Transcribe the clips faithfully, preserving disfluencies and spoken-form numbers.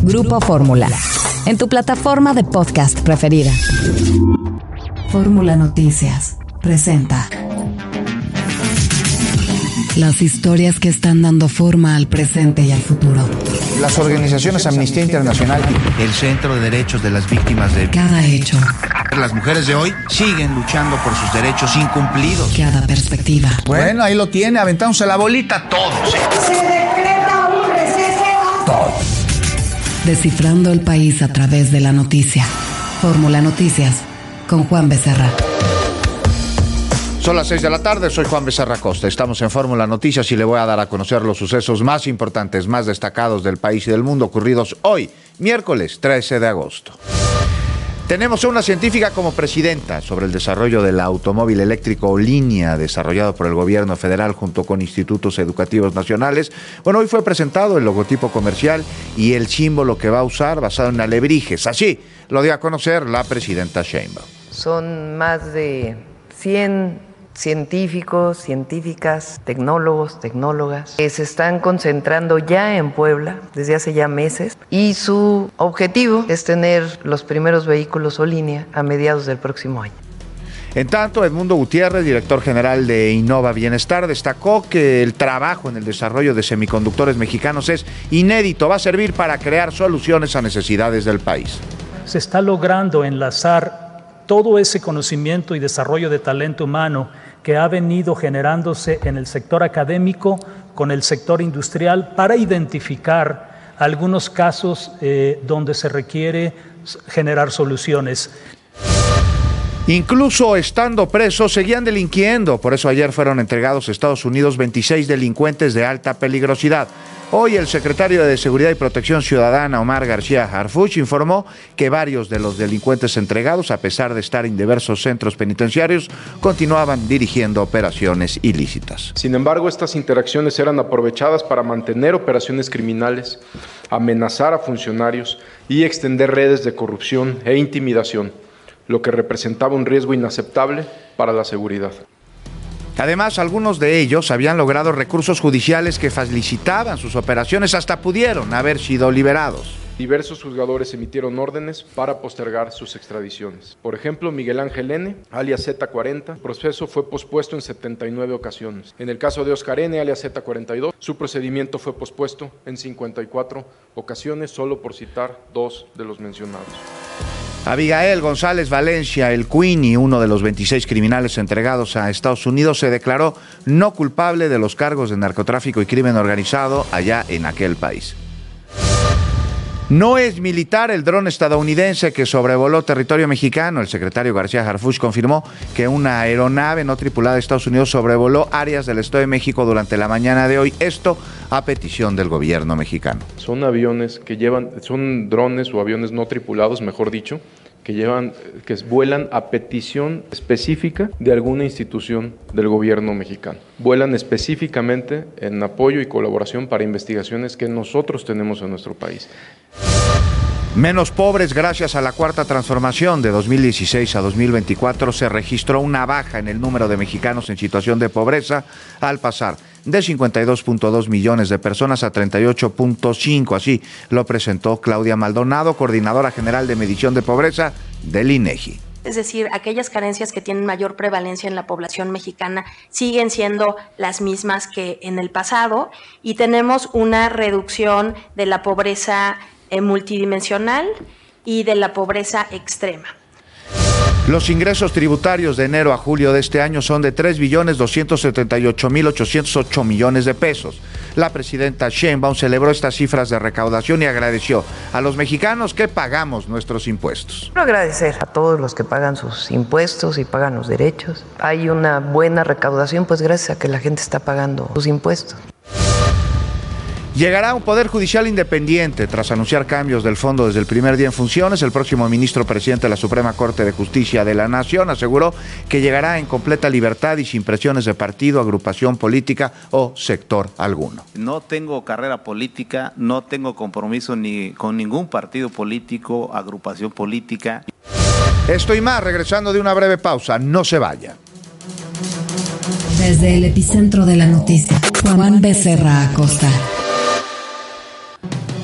Grupo Fórmula, en tu plataforma de podcast preferida. Fórmula Noticias presenta las historias que están dando forma al presente y al futuro. Las organizaciones Amnistía Internacional y el Centro de Derechos de las Víctimas de... Cada hecho. Las mujeres de hoy siguen luchando por sus derechos incumplidos. Cada perspectiva. Bueno, ahí lo tiene, aventándose la bolita todos. ¿eh? Se decreta un receso. Todos. Descifrando el país a través de la noticia. Fórmula Noticias, con Juan Becerra. Son las seis de la tarde, soy Juan Becerra Costa. Estamos en Fórmula Noticias y le voy a dar a conocer los sucesos más importantes, más destacados del país y del mundo ocurridos hoy, miércoles trece de agosto. Tenemos a una científica como presidenta sobre el desarrollo del automóvil eléctrico Línea, desarrollado por el gobierno federal junto con institutos educativos nacionales. Bueno, hoy fue presentado el logotipo comercial y el símbolo que va a usar basado en alebrijes. Así lo dio a conocer la presidenta Sheinbaum. Son más de cien científicos, científicas, tecnólogos, tecnólogas, que se están concentrando ya en Puebla desde hace ya meses y su objetivo es tener los primeros vehículos o línea a mediados del próximo año. En tanto, Edmundo Gutiérrez, director general de Innova Bienestar, destacó que el trabajo en el desarrollo de semiconductores mexicanos es inédito, va a servir para crear soluciones a necesidades del país. Se está logrando enlazar todo ese conocimiento y desarrollo de talento humano que ha venido generándose en el sector académico con el sector industrial para identificar algunos casos eh, donde se requiere generar soluciones. Incluso estando presos, seguían delinquiendo. Por eso ayer fueron entregados a Estados Unidos veintiséis delincuentes de alta peligrosidad. Hoy el secretario de Seguridad y Protección Ciudadana, Omar García Harfuch, informó que varios de los delincuentes entregados, a pesar de estar en diversos centros penitenciarios, continuaban dirigiendo operaciones ilícitas. Sin embargo, estas interacciones eran aprovechadas para mantener operaciones criminales, amenazar a funcionarios y extender redes de corrupción e intimidación, lo que representaba un riesgo inaceptable para la seguridad. Además, algunos de ellos habían logrado recursos judiciales que facilitaban sus operaciones, hasta pudieron haber sido liberados. Diversos juzgadores emitieron órdenes para postergar sus extradiciones. Por ejemplo, Miguel Ángel N., alias Z cuarenta, el proceso fue pospuesto en setenta y nueve ocasiones. En el caso de Oscar N., alias Z cuarenta y dos, su procedimiento fue pospuesto en cincuenta y cuatro ocasiones, solo por citar dos de los mencionados. Abigail González Valencia, el Queenie, uno de los veintiséis criminales entregados a Estados Unidos, se declaró no culpable de los cargos de narcotráfico y crimen organizado allá en aquel país. No es militar el dron estadounidense que sobrevoló territorio mexicano. El secretario García Harfuch confirmó que una aeronave no tripulada de Estados Unidos sobrevoló áreas del Estado de México durante la mañana de hoy. Esto a petición del gobierno mexicano. Son aviones que llevan, son drones o aviones no tripulados, mejor dicho, que llevan, que vuelan a petición específica de alguna institución del gobierno mexicano. Vuelan específicamente en apoyo y colaboración para investigaciones que nosotros tenemos en nuestro país. Menos pobres gracias a la cuarta transformación de dos mil dieciséis a dos mil veinticuatro se registró una baja en el número de mexicanos en situación de pobreza al pasar de cincuenta y dos punto dos millones de personas a treinta y ocho punto cinco. Así lo presentó Claudia Maldonado, coordinadora general de medición de pobreza del INEGI. Es decir, aquellas carencias que tienen mayor prevalencia en la población mexicana siguen siendo las mismas que en el pasado y tenemos una reducción de la pobreza eh, multidimensional y de la pobreza extrema. Los ingresos tributarios de enero a julio de este año son de tres billones doscientos setenta y ocho mil ochocientos ocho millones de pesos. La presidenta Sheinbaum celebró estas cifras de recaudación y agradeció a los mexicanos que pagamos nuestros impuestos. Quiero agradecer a todos los que pagan sus impuestos y pagan los derechos. Hay una buena recaudación, pues gracias a que la gente está pagando sus impuestos. Llegará un Poder Judicial independiente. Tras anunciar cambios del fondo desde el primer día en funciones, el próximo ministro presidente de la Suprema Corte de Justicia de la Nación aseguró que llegará en completa libertad y sin presiones de partido, agrupación política o sector alguno. No tengo carrera política, no tengo compromiso ni con ningún partido político, agrupación política. Esto y más, regresando de una breve pausa. No se vaya. Desde el epicentro de la noticia, Juan Becerra Acosta.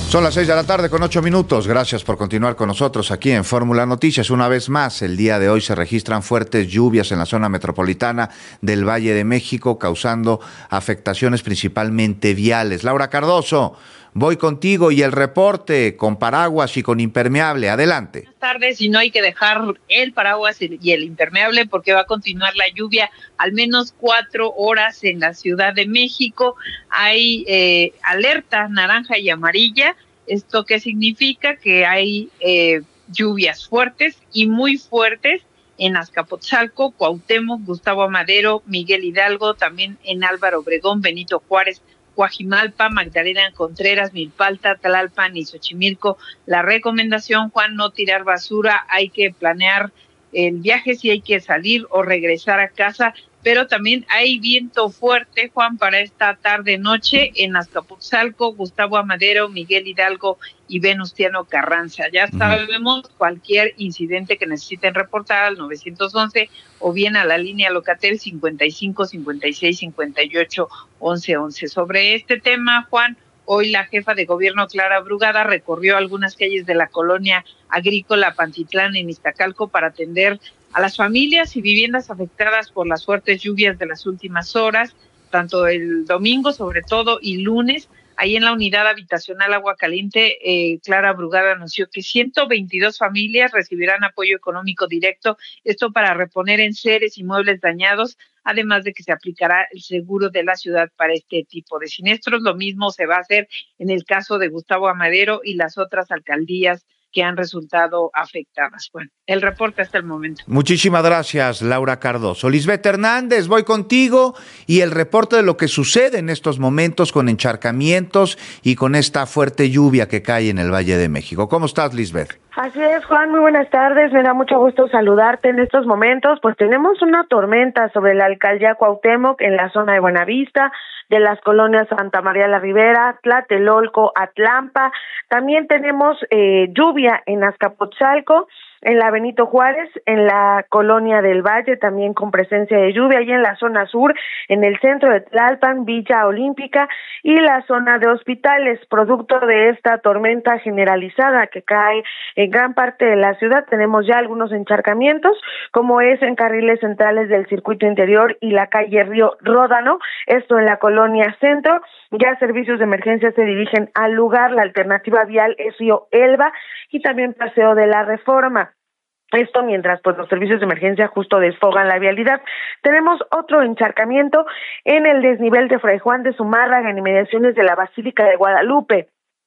Son las seis de la tarde con ocho minutos. Gracias por continuar con nosotros aquí en Fórmula Noticias. Una vez más, el día de hoy se registran fuertes lluvias en la zona metropolitana del Valle de México, causando afectaciones principalmente viales. Laura Cardoso, voy contigo y el reporte con paraguas y con impermeable. Adelante. Buenas tardes, y no hay que dejar el paraguas y el impermeable porque va a continuar la lluvia al menos cuatro horas en la Ciudad de México. Hay eh, alerta naranja y amarilla. ¿Esto qué significa? Que hay eh, lluvias fuertes y muy fuertes en Azcapotzalco, Cuauhtémoc, Gustavo Amadero, Miguel Hidalgo, también en Álvaro Obregón, Benito Juárez, Coajimalpa, Magdalena Contreras, Milpalta, Tlalpan y Xochimilco. La recomendación, Juan, no tirar basura, hay que planear el viaje si hay que salir o regresar a casa, pero también hay viento fuerte, Juan, para esta tarde-noche en Azcapotzalco, Gustavo Amadero, Miguel Hidalgo y Venustiano Carranza. Ya sabemos, cualquier incidente que necesiten reportar al nueve once o bien a la línea Locatel cincuenta y cinco, cincuenta y seis, cincuenta y ocho, once, once. Sobre este tema, Juan, hoy la jefa de gobierno, Clara Brugada, recorrió algunas calles de la colonia agrícola Pantitlán en Iztacalco para atender a las familias y viviendas afectadas por las fuertes lluvias de las últimas horas, tanto el domingo sobre todo y lunes. Ahí en la unidad habitacional Agua Caliente, eh, Clara Brugada anunció que ciento veintidós familias recibirán apoyo económico directo, esto para reponer enseres y muebles dañados, además de que se aplicará el seguro de la ciudad para este tipo de siniestros. Lo mismo se va a hacer en el caso de Gustavo Amadero y las otras alcaldías que han resultado afectadas. Bueno, el reporte hasta el momento. Muchísimas gracias, Laura Cardoso. Lisbeth Hernández, voy contigo y el reporte de lo que sucede en estos momentos con encharcamientos y con esta fuerte lluvia que cae en el Valle de México. ¿Cómo estás, Lisbeth? Así es, Juan, muy buenas tardes, me da mucho gusto saludarte en estos momentos. Pues tenemos una tormenta sobre la alcaldía Cuauhtémoc en la zona de Buenavista, de las colonias Santa María la Ribera, Tlatelolco, Atlampa. También tenemos eh, lluvia en Azcapotzalco, en la Benito Juárez, en la colonia del Valle, también con presencia de lluvia, y en la zona sur, en el centro de Tlalpan, Villa Olímpica y la zona de Hospitales. Producto de esta tormenta generalizada que cae en gran parte de la ciudad, tenemos ya algunos encharcamientos, como es en carriles centrales del circuito interior y la calle Río Ródano, esto en la colonia centro. Ya servicios de emergencia se dirigen al lugar. La alternativa vial es Río Elba y también Paseo de la Reforma. Esto mientras pues los servicios de emergencia justo desfogan la vialidad. Tenemos otro encharcamiento en el desnivel de Fray Juan de Zumárraga en inmediaciones de la Basílica de Guadalupe.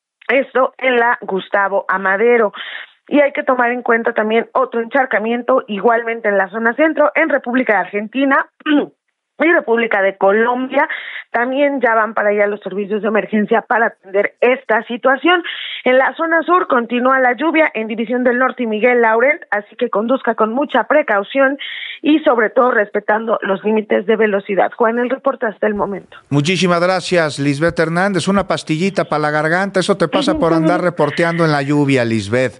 Esto en la Gustavo Amadero. Y hay que tomar en cuenta también otro encharcamiento igualmente en la zona centro, en República de Argentina y República de Colombia. También ya van para allá los servicios de emergencia para atender esta situación. En la zona sur continúa la lluvia en División del Norte y Miguel Laurent, así que conduzca con mucha precaución y sobre todo respetando los límites de velocidad. Juan, el reporte hasta el momento. Muchísimas gracias, Lisbeth Hernández. Una pastillita para la garganta, eso te pasa por andar reporteando en la lluvia, Lisbeth.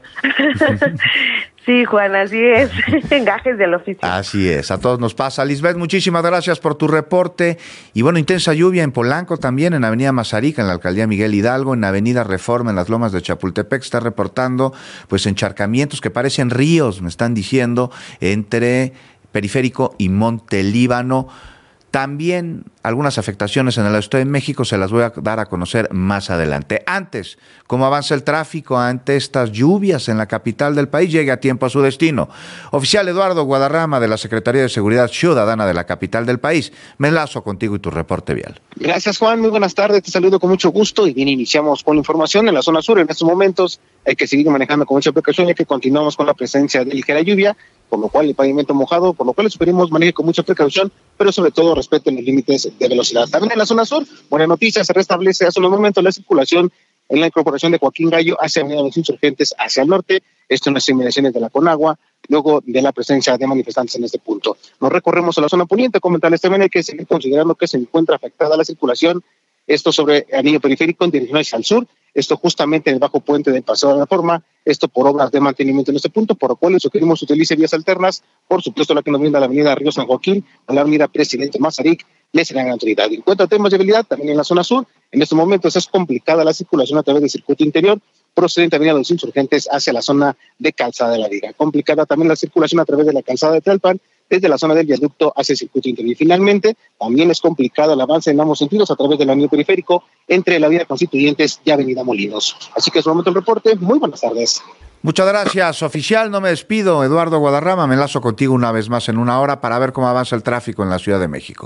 Sí, Juan, así es. Engajes del oficio. Así es, a todos nos pasa. Lisbeth, muchísimas gracias por tu reporte. Y bueno, intensa lluvia en Polanco también, en Avenida Mazarik, en la Alcaldía Miguel Hidalgo, en Avenida Reforma, en las Lomas de Chapultepec. Está reportando pues encharcamientos que parecen ríos, me están diciendo, entre Periférico y Monte Líbano. También algunas afectaciones en el Estado de México, se las voy a dar a conocer más adelante. Antes, ¿cómo avanza el tráfico ante estas lluvias en la capital del país? Llegue a tiempo a su destino. Oficial Eduardo Guadarrama, de la Secretaría de Seguridad Ciudadana de la capital del país. Me enlazo contigo y tu reporte vial. Gracias, Juan. Muy buenas tardes. Te saludo con mucho gusto y bien, iniciamos con la información en la zona sur. En estos momentos hay que seguir manejando con mucha precaución, ya que continuamos con la presencia de ligera lluvia, por lo cual el pavimento mojado, por lo cual les sugerimos maneje con mucha precaución, pero sobre todo respeten los límites de velocidad. También en la zona sur, buena noticia, se restablece hace unos momentos la circulación en la incorporación de Joaquín Gallo hacia Avenida Los Insurgentes hacia el norte, esto en las inmediaciones de la Conagua, luego de la presencia de manifestantes en este punto. Nos recorremos a la zona poniente, comentarles también hay que seguir considerando que se encuentra afectada la circulación, esto sobre anillo periférico en dirección hacia el sur, esto justamente en el bajo puente del Paseo de la Reforma, esto por obras de mantenimiento en este punto, por lo cual les sugerimos utilice vías alternas, por supuesto la que nos brinda la avenida Río San Joaquín, o la avenida Presidente Mazarik, le serán autoridad. En cuanto a temas de vialidad, también en la zona sur, en estos momentos es complicada la circulación a través del circuito interior, procedente de los Insurgentes hacia la zona de Calzada de la Viga. Complicada también la circulación a través de la Calzada de Tlalpan, desde la zona del viaducto hacia el circuito interior. Y finalmente, también es complicado el avance en ambos sentidos a través del anillo periférico entre la Avenida Constituyentes y Avenida Molinos. Así que es el momento del reporte. Muy buenas tardes. Muchas gracias, oficial. No me despido. Eduardo Guadarrama, me enlazo contigo una vez más en una hora para ver cómo avanza el tráfico en la Ciudad de México.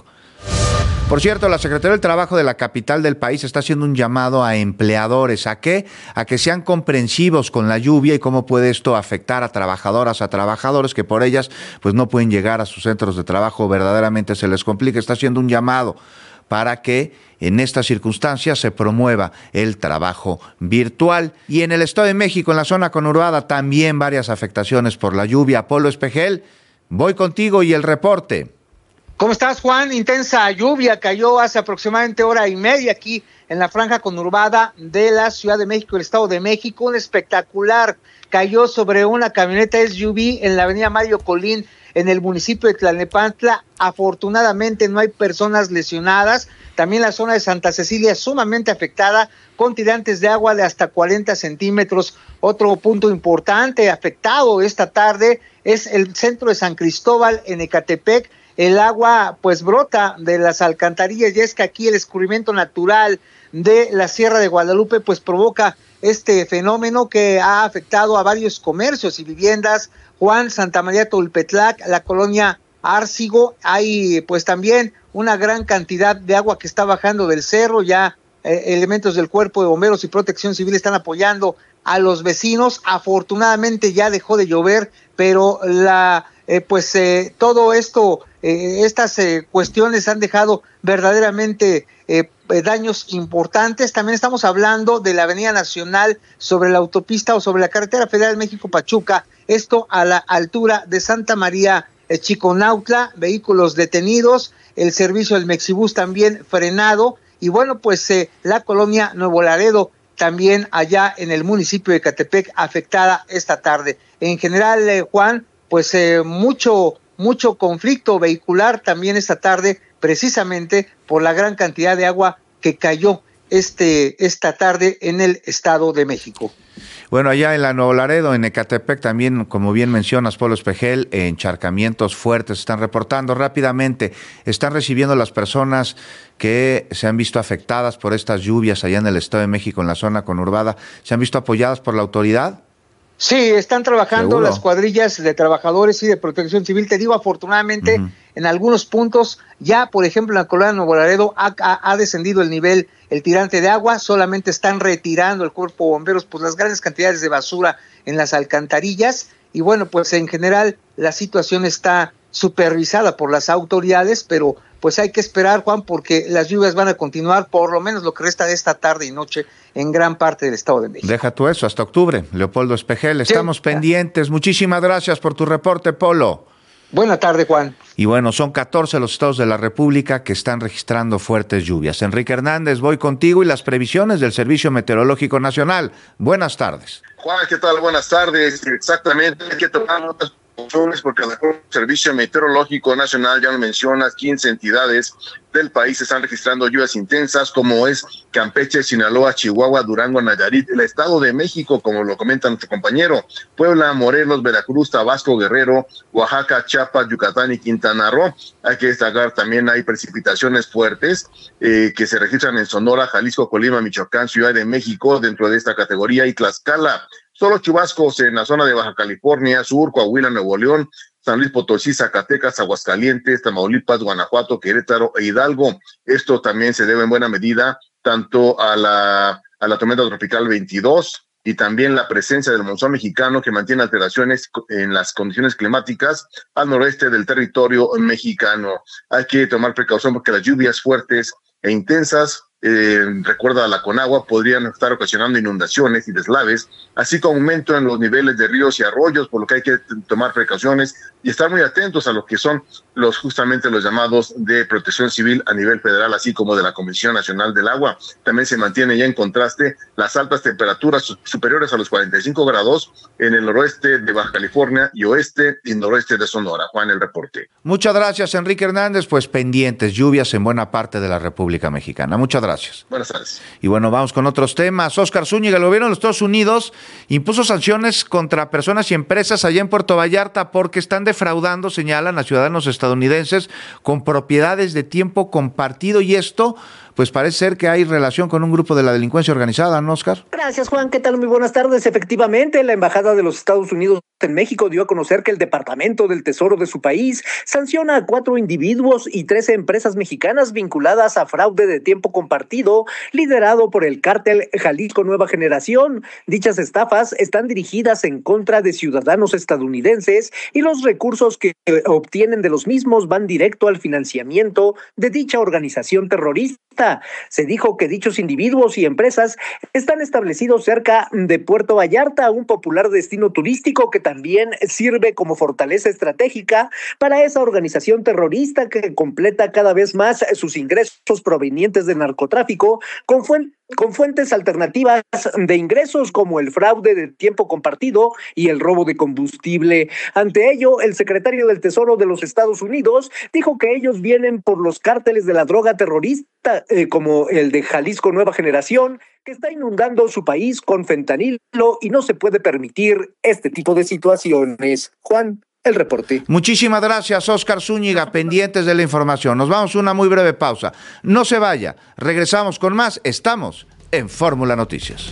Por cierto, la Secretaría del Trabajo de la capital del país está haciendo un llamado a empleadores. ¿A qué? A que sean comprensivos con la lluvia y cómo puede esto afectar a trabajadoras, a trabajadores que por ellas pues no pueden llegar a sus centros de trabajo, verdaderamente se les complica. Está haciendo un llamado para que en estas circunstancias se promueva el trabajo virtual. Y en el Estado de México, en la zona conurbada, también varias afectaciones por la lluvia. Polo Espejel, voy contigo y el reporte. ¿Cómo estás, Juan? Intensa lluvia cayó hace aproximadamente hora y media aquí en la franja conurbada de la Ciudad de México, el Estado de México. Un espectacular cayó sobre una camioneta S U V en la avenida Mario Colín, en el municipio de Tlalnepantla. Afortunadamente no hay personas lesionadas. También la zona de Santa Cecilia es sumamente afectada, con tirantes de agua de hasta cuarenta centímetros. Otro punto importante afectado esta tarde es el centro de San Cristóbal en Ecatepec. El agua pues brota de las alcantarillas, y es que aquí el escurrimiento natural de la Sierra de Guadalupe pues provoca este fenómeno que ha afectado a varios comercios y viviendas. Juan, Santa María Tolpetlac, la colonia Árcigo, hay pues también una gran cantidad de agua que está bajando del cerro. Ya eh, elementos del Cuerpo de Bomberos y Protección Civil están apoyando a los vecinos. Afortunadamente ya dejó de llover, pero la eh, pues eh, todo esto, eh, estas eh, cuestiones han dejado verdaderamente eh, daños importantes. También estamos hablando de la Avenida Nacional sobre la autopista o sobre la carretera federal México-Pachuca, esto a la altura de Santa María eh, Chiconautla, vehículos detenidos, el servicio del Mexibús también frenado, y bueno, pues eh, la colonia Nuevo Laredo también allá en el municipio de Ecatepec afectada esta tarde. En general, eh, Juan, pues eh, mucho, mucho conflicto vehicular también esta tarde, precisamente por la gran cantidad de agua que cayó este, esta tarde en el Estado de México. Bueno, allá en la Nuevo Laredo, en Ecatepec, también, como bien mencionas, Polo Espejel, encharcamientos fuertes están reportando rápidamente. ¿Están recibiendo las personas que se han visto afectadas por estas lluvias allá en el Estado de México, en la zona conurbada, se han visto apoyadas por la autoridad? Sí, están trabajando ¿Seguro? Las cuadrillas de trabajadores y de protección civil. Te digo, afortunadamente, uh-huh. en algunos puntos, ya, por ejemplo, en la colonia Nuevo Laredo ha, ha, ha descendido el nivel, el tirante de agua. Solamente están retirando el Cuerpo de Bomberos pues las grandes cantidades de basura en las alcantarillas. Y bueno, pues en general la situación está supervisada por las autoridades, pero pues hay que esperar, Juan, porque las lluvias van a continuar por lo menos lo que resta de esta tarde y noche en gran parte del Estado de México. Deja tú eso, hasta octubre. Leopoldo Espejel, estamos sí. pendientes. Muchísimas gracias por tu reporte, Polo. Buena tarde, Juan. Y bueno, son catorce los estados de la República que están registrando fuertes lluvias. Enrique Hernández, voy contigo y las previsiones del Servicio Meteorológico Nacional. Buenas tardes. Juan, ¿qué tal? Buenas tardes. Exactamente, hay que tomar notas porque el Servicio Meteorológico Nacional, ya lo mencionas, quince entidades del país están registrando lluvias intensas, como es Campeche, Sinaloa, Chihuahua, Durango, Nayarit, el Estado de México, como lo comenta nuestro compañero, Puebla, Morelos, Veracruz, Tabasco, Guerrero, Oaxaca, Chiapas, Yucatán y Quintana Roo. Hay que destacar también hay precipitaciones fuertes eh, que se registran en Sonora, Jalisco, Colima, Michoacán, Ciudad de México, dentro de esta categoría, y Tlaxcala. Solo chubascos en la zona de Baja California Sur, Coahuila, Nuevo León, San Luis Potosí, Zacatecas, Aguascalientes, Tamaulipas, Guanajuato, Querétaro e Hidalgo. Esto también se debe en buena medida tanto a la, a la tormenta tropical veintidós y también la presencia del monzón mexicano, que mantiene alteraciones en las condiciones climáticas al noreste del territorio mexicano. Hay que tomar precaución porque las lluvias fuertes e intensas eh, recuerda a la Conagua, podrían estar ocasionando inundaciones y deslaves, así como aumento en los niveles de ríos y arroyos, por lo que hay que tomar precauciones y estar muy atentos a lo que son los justamente los llamados de protección civil a nivel federal, así como de la Comisión Nacional del Agua. También se mantiene ya en contraste las altas temperaturas superiores a los cuarenta y cinco grados en el noroeste de Baja California y oeste y noroeste de Sonora. Juan, el reporte. Muchas gracias, Enrique Hernández. Pues pendientes, lluvias en buena parte de la República Mexicana. Muchas gracias. Buenas tardes. Y bueno, vamos con otros temas. Óscar Zúñiga, el gobierno de los Estados Unidos impuso sanciones contra personas y empresas allá en Puerto Vallarta porque están defraudando, señalan, a ciudadanos estadounidenses con propiedades de tiempo compartido, y esto pues parece ser que hay relación con un grupo de la delincuencia organizada, ¿no, Óscar? Gracias, Juan. ¿Qué tal? Muy buenas tardes. Efectivamente, la Embajada de los Estados Unidos en México dio a conocer que el Departamento del Tesoro de su país sanciona a cuatro individuos y trece empresas mexicanas vinculadas a fraude de tiempo compartido, liderado por el cártel Jalisco Nueva Generación. Dichas estafas están dirigidas en contra de ciudadanos estadounidenses y los recursos que obtienen de los mismos van directo al financiamiento de dicha organización terrorista. Se dijo que dichos individuos y empresas están establecidos cerca de Puerto Vallarta, un popular destino turístico que también sirve como fortaleza estratégica para esa organización terrorista que completa cada vez más sus ingresos provenientes del narcotráfico con fuentes con fuentes alternativas de ingresos como el fraude de tiempo compartido y el robo de combustible. Ante ello, el secretario del Tesoro de los Estados Unidos dijo que ellos vienen por los cárteles de la droga terrorista, eh, como el de Jalisco Nueva Generación, que está inundando su país con fentanilo y no se puede permitir este tipo de situaciones. Juan, el reporte. Muchísimas gracias, Óscar Zúñiga, pendientes de la información. Nos vamos a una muy breve pausa. No se vaya, regresamos con más. Estamos en Fórmula Noticias.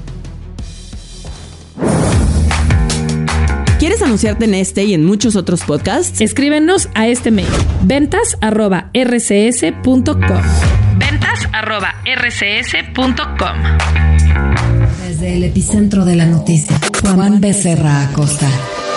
¿Quieres anunciarte en este y en muchos otros podcasts? Escríbenos a este mail, ventas arroba r c s punto com. ventas arroba r c s punto com. Desde el epicentro de la noticia, Juan Becerra Acosta.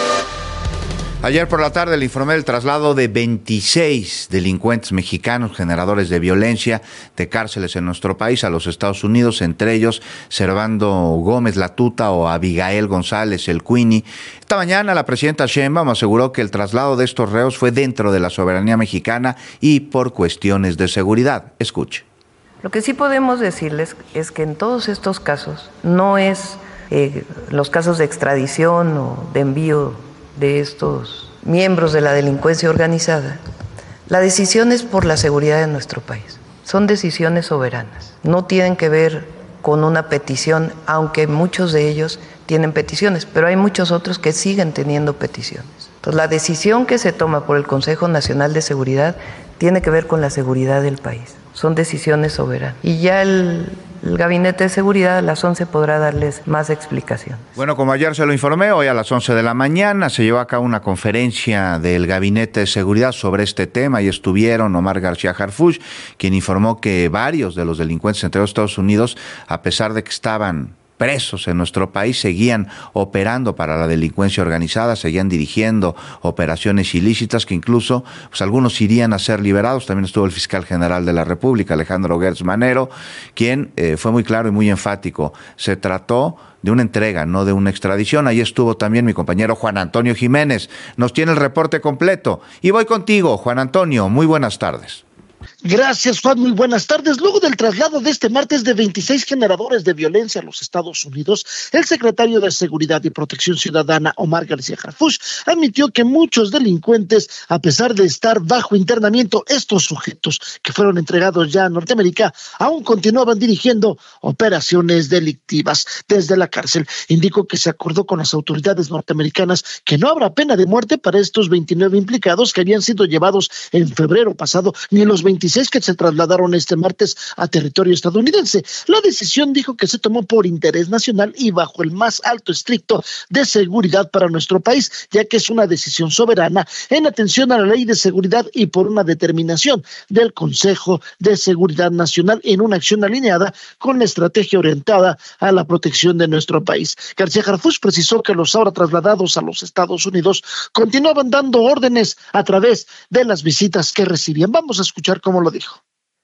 Ayer por la tarde le informé el traslado de veintiséis delincuentes mexicanos generadores de violencia de cárceles en nuestro país a los Estados Unidos, entre ellos Servando Gómez La Tuta o Abigail González El Queenie. Esta mañana la presidenta Sheinbaum aseguró que el traslado de estos reos fue dentro de la soberanía mexicana y por cuestiones de seguridad. Escuche. Lo que sí podemos decirles es que en todos estos casos no es eh, los casos de extradición o de envío de estos miembros de la delincuencia organizada, la decisión es por la seguridad de nuestro país. Son decisiones soberanas, no tienen que ver con una petición, aunque muchos de ellos tienen peticiones, pero hay muchos otros que siguen teniendo peticiones. Entonces, la decisión que se toma por el Consejo Nacional de Seguridad tiene que ver con la seguridad del país. Son decisiones soberanas. Y ya el, el Gabinete de Seguridad a las once podrá darles más explicaciones. Bueno, como ayer se lo informé, hoy a las once de la mañana se llevó a cabo una conferencia del Gabinete de Seguridad sobre este tema y estuvieron Omar García Harfuch, quien informó que varios de los delincuentes entre los Estados Unidos, a pesar de que estaban presos en nuestro país, seguían operando para la delincuencia organizada, seguían dirigiendo operaciones ilícitas que incluso pues, algunos irían a ser liberados. También estuvo el fiscal general de la República, Alejandro Gertz Manero, quien eh, fue muy claro y muy enfático. Se trató de una entrega, no de una extradición. Ahí estuvo también mi compañero Juan Antonio Jiménez. Nos tiene el reporte completo. Y voy contigo, Juan Antonio. Muy buenas tardes. Gracias, Juan. Muy buenas tardes. Luego del traslado de este martes de veintiséis generadores de violencia a los Estados Unidos, el secretario de Seguridad y Protección Ciudadana, Omar García Harfuch, admitió que muchos delincuentes, a pesar de estar bajo internamiento, estos sujetos que fueron entregados ya a Norteamérica, aún continuaban dirigiendo operaciones delictivas desde la cárcel. Indicó que se acordó con las autoridades norteamericanas que no habrá pena de muerte para estos veintinueve implicados que habían sido llevados en febrero pasado, ni los veintiséis que se trasladaron este martes a territorio estadounidense. La decisión, dijo, que se tomó por interés nacional y bajo el más alto estricto de seguridad para nuestro país, ya que es una decisión soberana en atención a la ley de seguridad y por una determinación del Consejo de Seguridad Nacional en una acción alineada con la estrategia orientada a la protección de nuestro país. García Harfuch precisó que los ahora trasladados a los Estados Unidos continuaban dando órdenes a través de las visitas que recibían. Vamos a escuchar cómo lo dijo.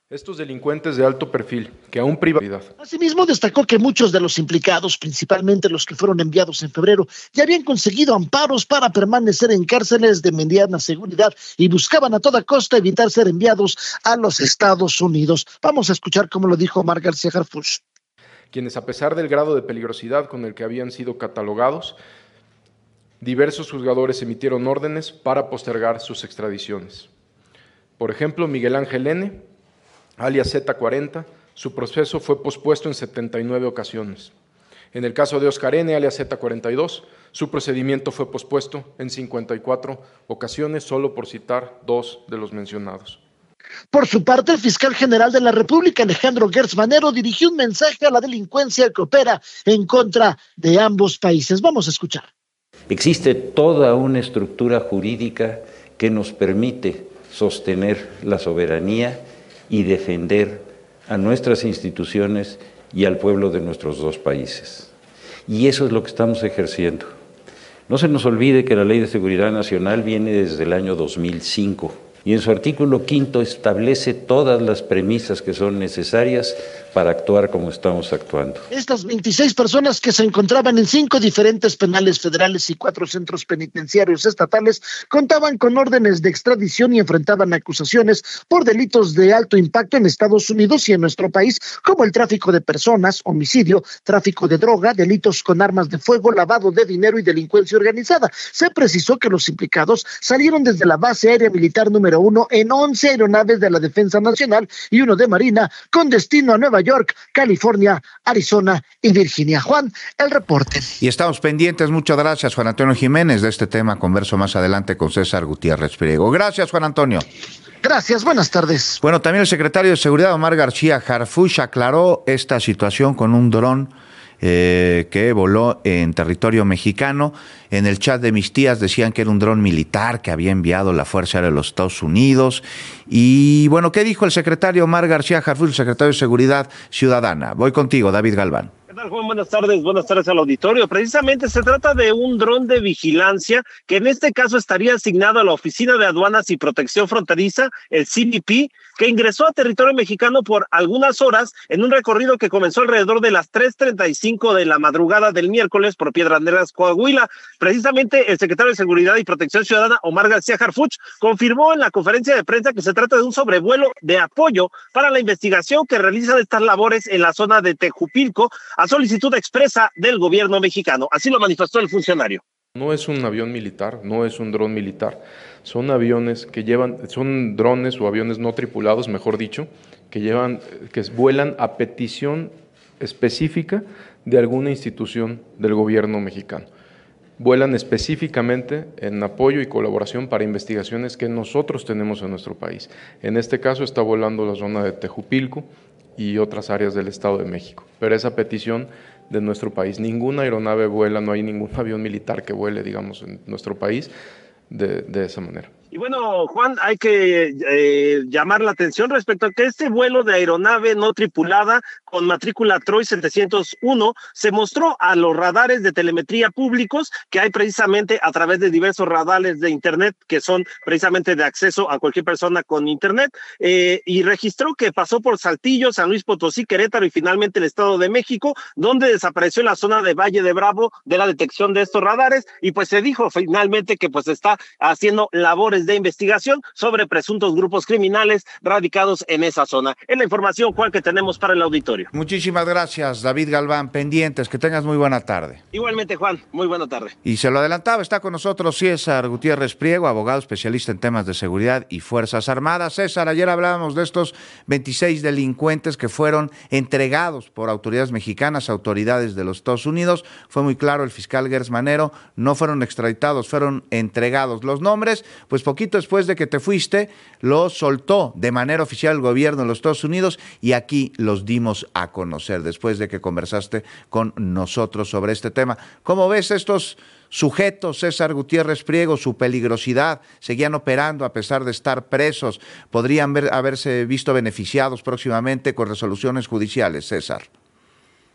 Estos delincuentes de alto perfil, que aún privacidad. Asimismo, destacó que muchos de los implicados, principalmente los que fueron enviados en febrero, ya habían conseguido amparos para permanecer en cárceles de mediana seguridad y buscaban a toda costa evitar ser enviados a los Estados Unidos. Vamos a escuchar cómo lo dijo Omar García Harfuch. Quienes, a pesar del grado de peligrosidad con el que habían sido catalogados, diversos juzgadores emitieron órdenes para postergar sus extradiciones. Por ejemplo, Miguel Ángel N., alias Z cuarenta, su proceso fue pospuesto en setenta y nueve ocasiones. En el caso de Oscar N., alias Z cuarenta y dos, su procedimiento fue pospuesto en cincuenta y cuatro ocasiones, solo por citar dos de los mencionados. Por su parte, el fiscal general de la República, Alejandro Gertz Manero, dirigió un mensaje a la delincuencia que opera en contra de ambos países. Vamos a escuchar. Existe toda una estructura jurídica que nos permite sostener la soberanía y defender a nuestras instituciones y al pueblo de nuestros dos países. Y eso es lo que estamos ejerciendo. No se nos olvide que la Ley de Seguridad Nacional viene desde el año dos mil cinco y en su artículo quinto establece todas las premisas que son necesarias para actuar como estamos actuando. Estas veintiséis personas que se encontraban en cinco diferentes penales federales y cuatro centros penitenciarios estatales contaban con órdenes de extradición y enfrentaban acusaciones por delitos de alto impacto en Estados Unidos y en nuestro país, como el tráfico de personas, homicidio, tráfico de droga, delitos con armas de fuego, lavado de dinero y delincuencia organizada. Se precisó que los implicados salieron desde la base aérea militar número uno en once aeronaves de la Defensa Nacional y uno de Marina con destino a Nueva York, California, Arizona y Virginia. Juan, el reporte. Y estamos pendientes. Muchas gracias, Juan Antonio Jiménez. De este tema converso más adelante con César Gutiérrez Priego. Gracias, Juan Antonio. Gracias, buenas tardes. Bueno, también el secretario de Seguridad, Omar García Harfuch, aclaró esta situación con un dron eh, que voló en territorio mexicano. En el chat de mis tías decían que era un dron militar que había enviado la Fuerza Aérea de los Estados Unidos. Y bueno, ¿qué dijo el secretario Omar García Harfuch, el secretario de Seguridad Ciudadana? Voy contigo, David Galván. ¿Qué tal, Juan? Buenas tardes, buenas tardes al auditorio. Precisamente se trata de un dron de vigilancia que en este caso estaría asignado a la Oficina de Aduanas y Protección Fronteriza, el C B P, que ingresó a territorio mexicano por algunas horas en un recorrido que comenzó alrededor de las tres treinta y cinco de la madrugada del miércoles por Piedras Negras, Coahuila. Precisamente el secretario de Seguridad y Protección Ciudadana, Omar García Harfuch, confirmó en la conferencia de prensa que se trata de un sobrevuelo de apoyo para la investigación que realizan estas labores en la zona de Tejupilco a solicitud expresa del gobierno mexicano. Así lo manifestó el funcionario. No es un avión militar, no es un dron militar. Son aviones que llevan, son drones o aviones no tripulados, mejor dicho, que llevan, que vuelan a petición específica de alguna institución del gobierno mexicano. Vuelan específicamente en apoyo y colaboración para investigaciones que nosotros tenemos en nuestro país. En este caso está volando la zona de Tejupilco y otras áreas del Estado de México, pero esa petición de nuestro país. Ninguna aeronave vuela, no hay ningún avión militar que vuele, digamos, en nuestro país de, de esa manera. Y bueno, Juan, hay que eh, llamar la atención respecto a que este vuelo de aeronave no tripulada con matrícula Troy setecientos uno se mostró a los radares de telemetría públicos que hay precisamente a través de diversos radares de internet que son precisamente de acceso a cualquier persona con internet eh, y registró que pasó por Saltillo, San Luis Potosí, Querétaro y finalmente el Estado de México, donde desapareció en la zona de Valle de Bravo de la detección de estos radares y pues se dijo finalmente que pues está haciendo labores de investigación sobre presuntos grupos criminales radicados en esa zona. Es la información, Juan, que tenemos para el auditorio. Muchísimas gracias, David Galván. Pendientes, que tengas muy buena tarde. Igualmente, Juan, muy buena tarde. Y se lo adelantaba, está con nosotros César Gutiérrez Priego, abogado especialista en temas de seguridad y Fuerzas Armadas. César, ayer hablábamos de estos veintiséis delincuentes que fueron entregados por autoridades mexicanas, autoridades de los Estados Unidos. Fue muy claro el fiscal Gertz Manero, no fueron extraditados, fueron entregados. Los nombres, pues poquito después de que te fuiste, los soltó de manera oficial el gobierno de los Estados Unidos y aquí los dimos a conocer después de que conversaste con nosotros sobre este tema. ¿Cómo ves estos sujetos, César Gutiérrez Priego, su peligrosidad? Seguían operando a pesar de estar presos. ¿Podrían ver, haberse visto beneficiados próximamente con resoluciones judiciales, César?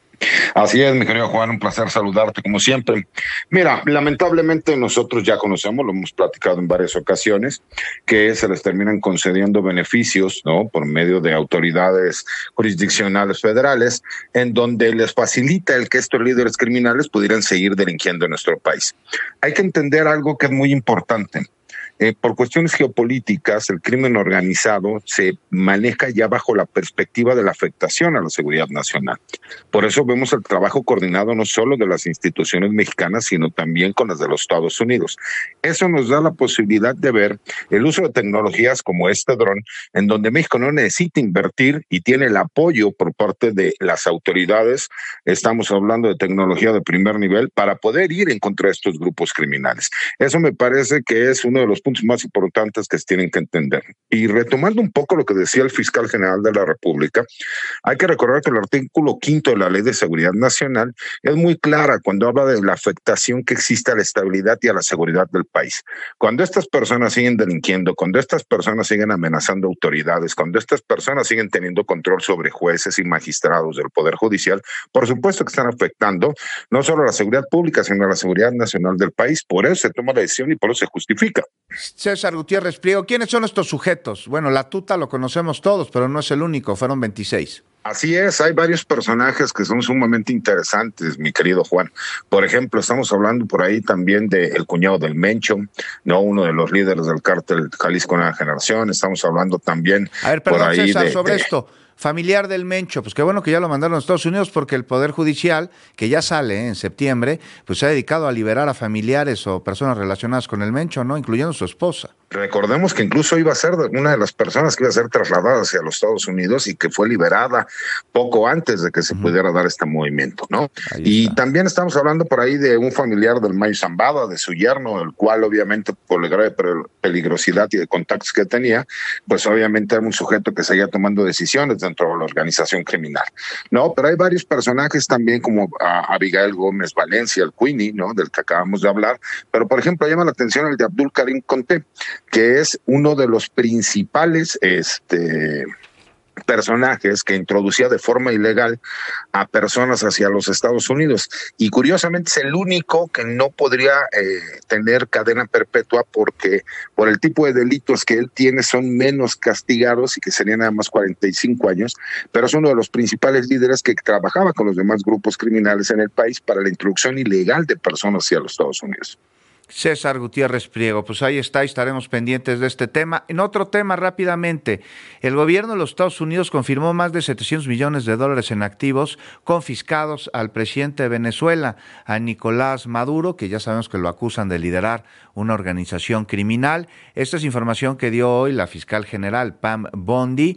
Así es, mi querido Juan, un placer saludarte como siempre. Mira, lamentablemente nosotros ya conocemos, lo hemos platicado en varias ocasiones, que se les terminan concediendo beneficios, ¿no?, por medio de autoridades jurisdiccionales federales, en donde les facilita el que estos líderes criminales pudieran seguir delinquiendo en nuestro país. Hay que entender algo que es muy importante. Eh, por cuestiones geopolíticas, el crimen organizado se maneja ya bajo la perspectiva de la afectación a la seguridad nacional. Por eso vemos el trabajo coordinado no solo de las instituciones mexicanas, sino también con las de los Estados Unidos. Eso nos da la posibilidad de ver el uso de tecnologías como este dron, en donde México no necesita invertir y tiene el apoyo por parte de las autoridades. Estamos hablando de tecnología de primer nivel para poder ir en contra de estos grupos criminales. Eso me parece que es uno de los puntos más importantes que se tienen que entender. Y retomando un poco lo que decía el fiscal general de la República, hay que recordar que el artículo quinto de la Ley de Seguridad Nacional es muy clara cuando habla de la afectación que existe a la estabilidad y a la seguridad del país. Cuando estas personas siguen delinquiendo, cuando estas personas siguen amenazando autoridades, cuando estas personas siguen teniendo control sobre jueces y magistrados del Poder Judicial, por supuesto que están afectando no solo a la seguridad pública, sino a la seguridad nacional del país. Por eso se toma la decisión y por eso se justifica. César Gutiérrez Priego, ¿quiénes son estos sujetos? Bueno, la tuta lo conocemos todos, pero no es el único, fueron veintiséis. Así es, hay varios personajes que son sumamente interesantes, mi querido Juan. Por ejemplo, estamos hablando por ahí también del cuñado del Mencho, no uno de los líderes del cártel Jalisco Nueva Generación. Estamos hablando también a ver, perdón, por ahí César, de, sobre de... esto. Familiar del Mencho, pues qué bueno que ya lo mandaron a Estados Unidos porque el Poder Judicial, que ya sale ¿eh? en septiembre, pues se ha dedicado a liberar a familiares o personas relacionadas con el Mencho, ¿no? Incluyendo su esposa. Recordemos que incluso iba a ser una de las personas que iba a ser trasladada hacia los Estados Unidos y que fue liberada poco antes de que se uh-huh. pudiera dar este movimiento, ¿no? Y también estamos hablando por ahí de un familiar del Mayo Zambada, de su yerno, el cual obviamente por la grave peligrosidad y de contactos que tenía, pues obviamente era un sujeto que seguía tomando decisiones dentro de la organización criminal, ¿no? Pero hay varios personajes también como a Abigail Gómez Valencia, el Queenie, ¿no?, del que acabamos de hablar, pero por ejemplo llama la atención el de Abdul Karim Conté, que es uno de los principales este, personajes que introducía de forma ilegal a personas hacia los Estados Unidos. Y curiosamente es el único que no podría eh, tener cadena perpetua porque por el tipo de delitos que él tiene son menos castigados y que serían nada más cuarenta y cinco años, pero es uno de los principales líderes que trabajaba con los demás grupos criminales en el país para la introducción ilegal de personas hacia los Estados Unidos. César Gutiérrez Priego, pues ahí está, estaremos pendientes de este tema. En otro tema rápidamente, el gobierno de los Estados Unidos confirmó más de setecientos millones de dólares en activos confiscados al presidente de Venezuela, a Nicolás Maduro, que ya sabemos que lo acusan de liderar una organización criminal. Esta es información que dio hoy la fiscal general Pam Bondi,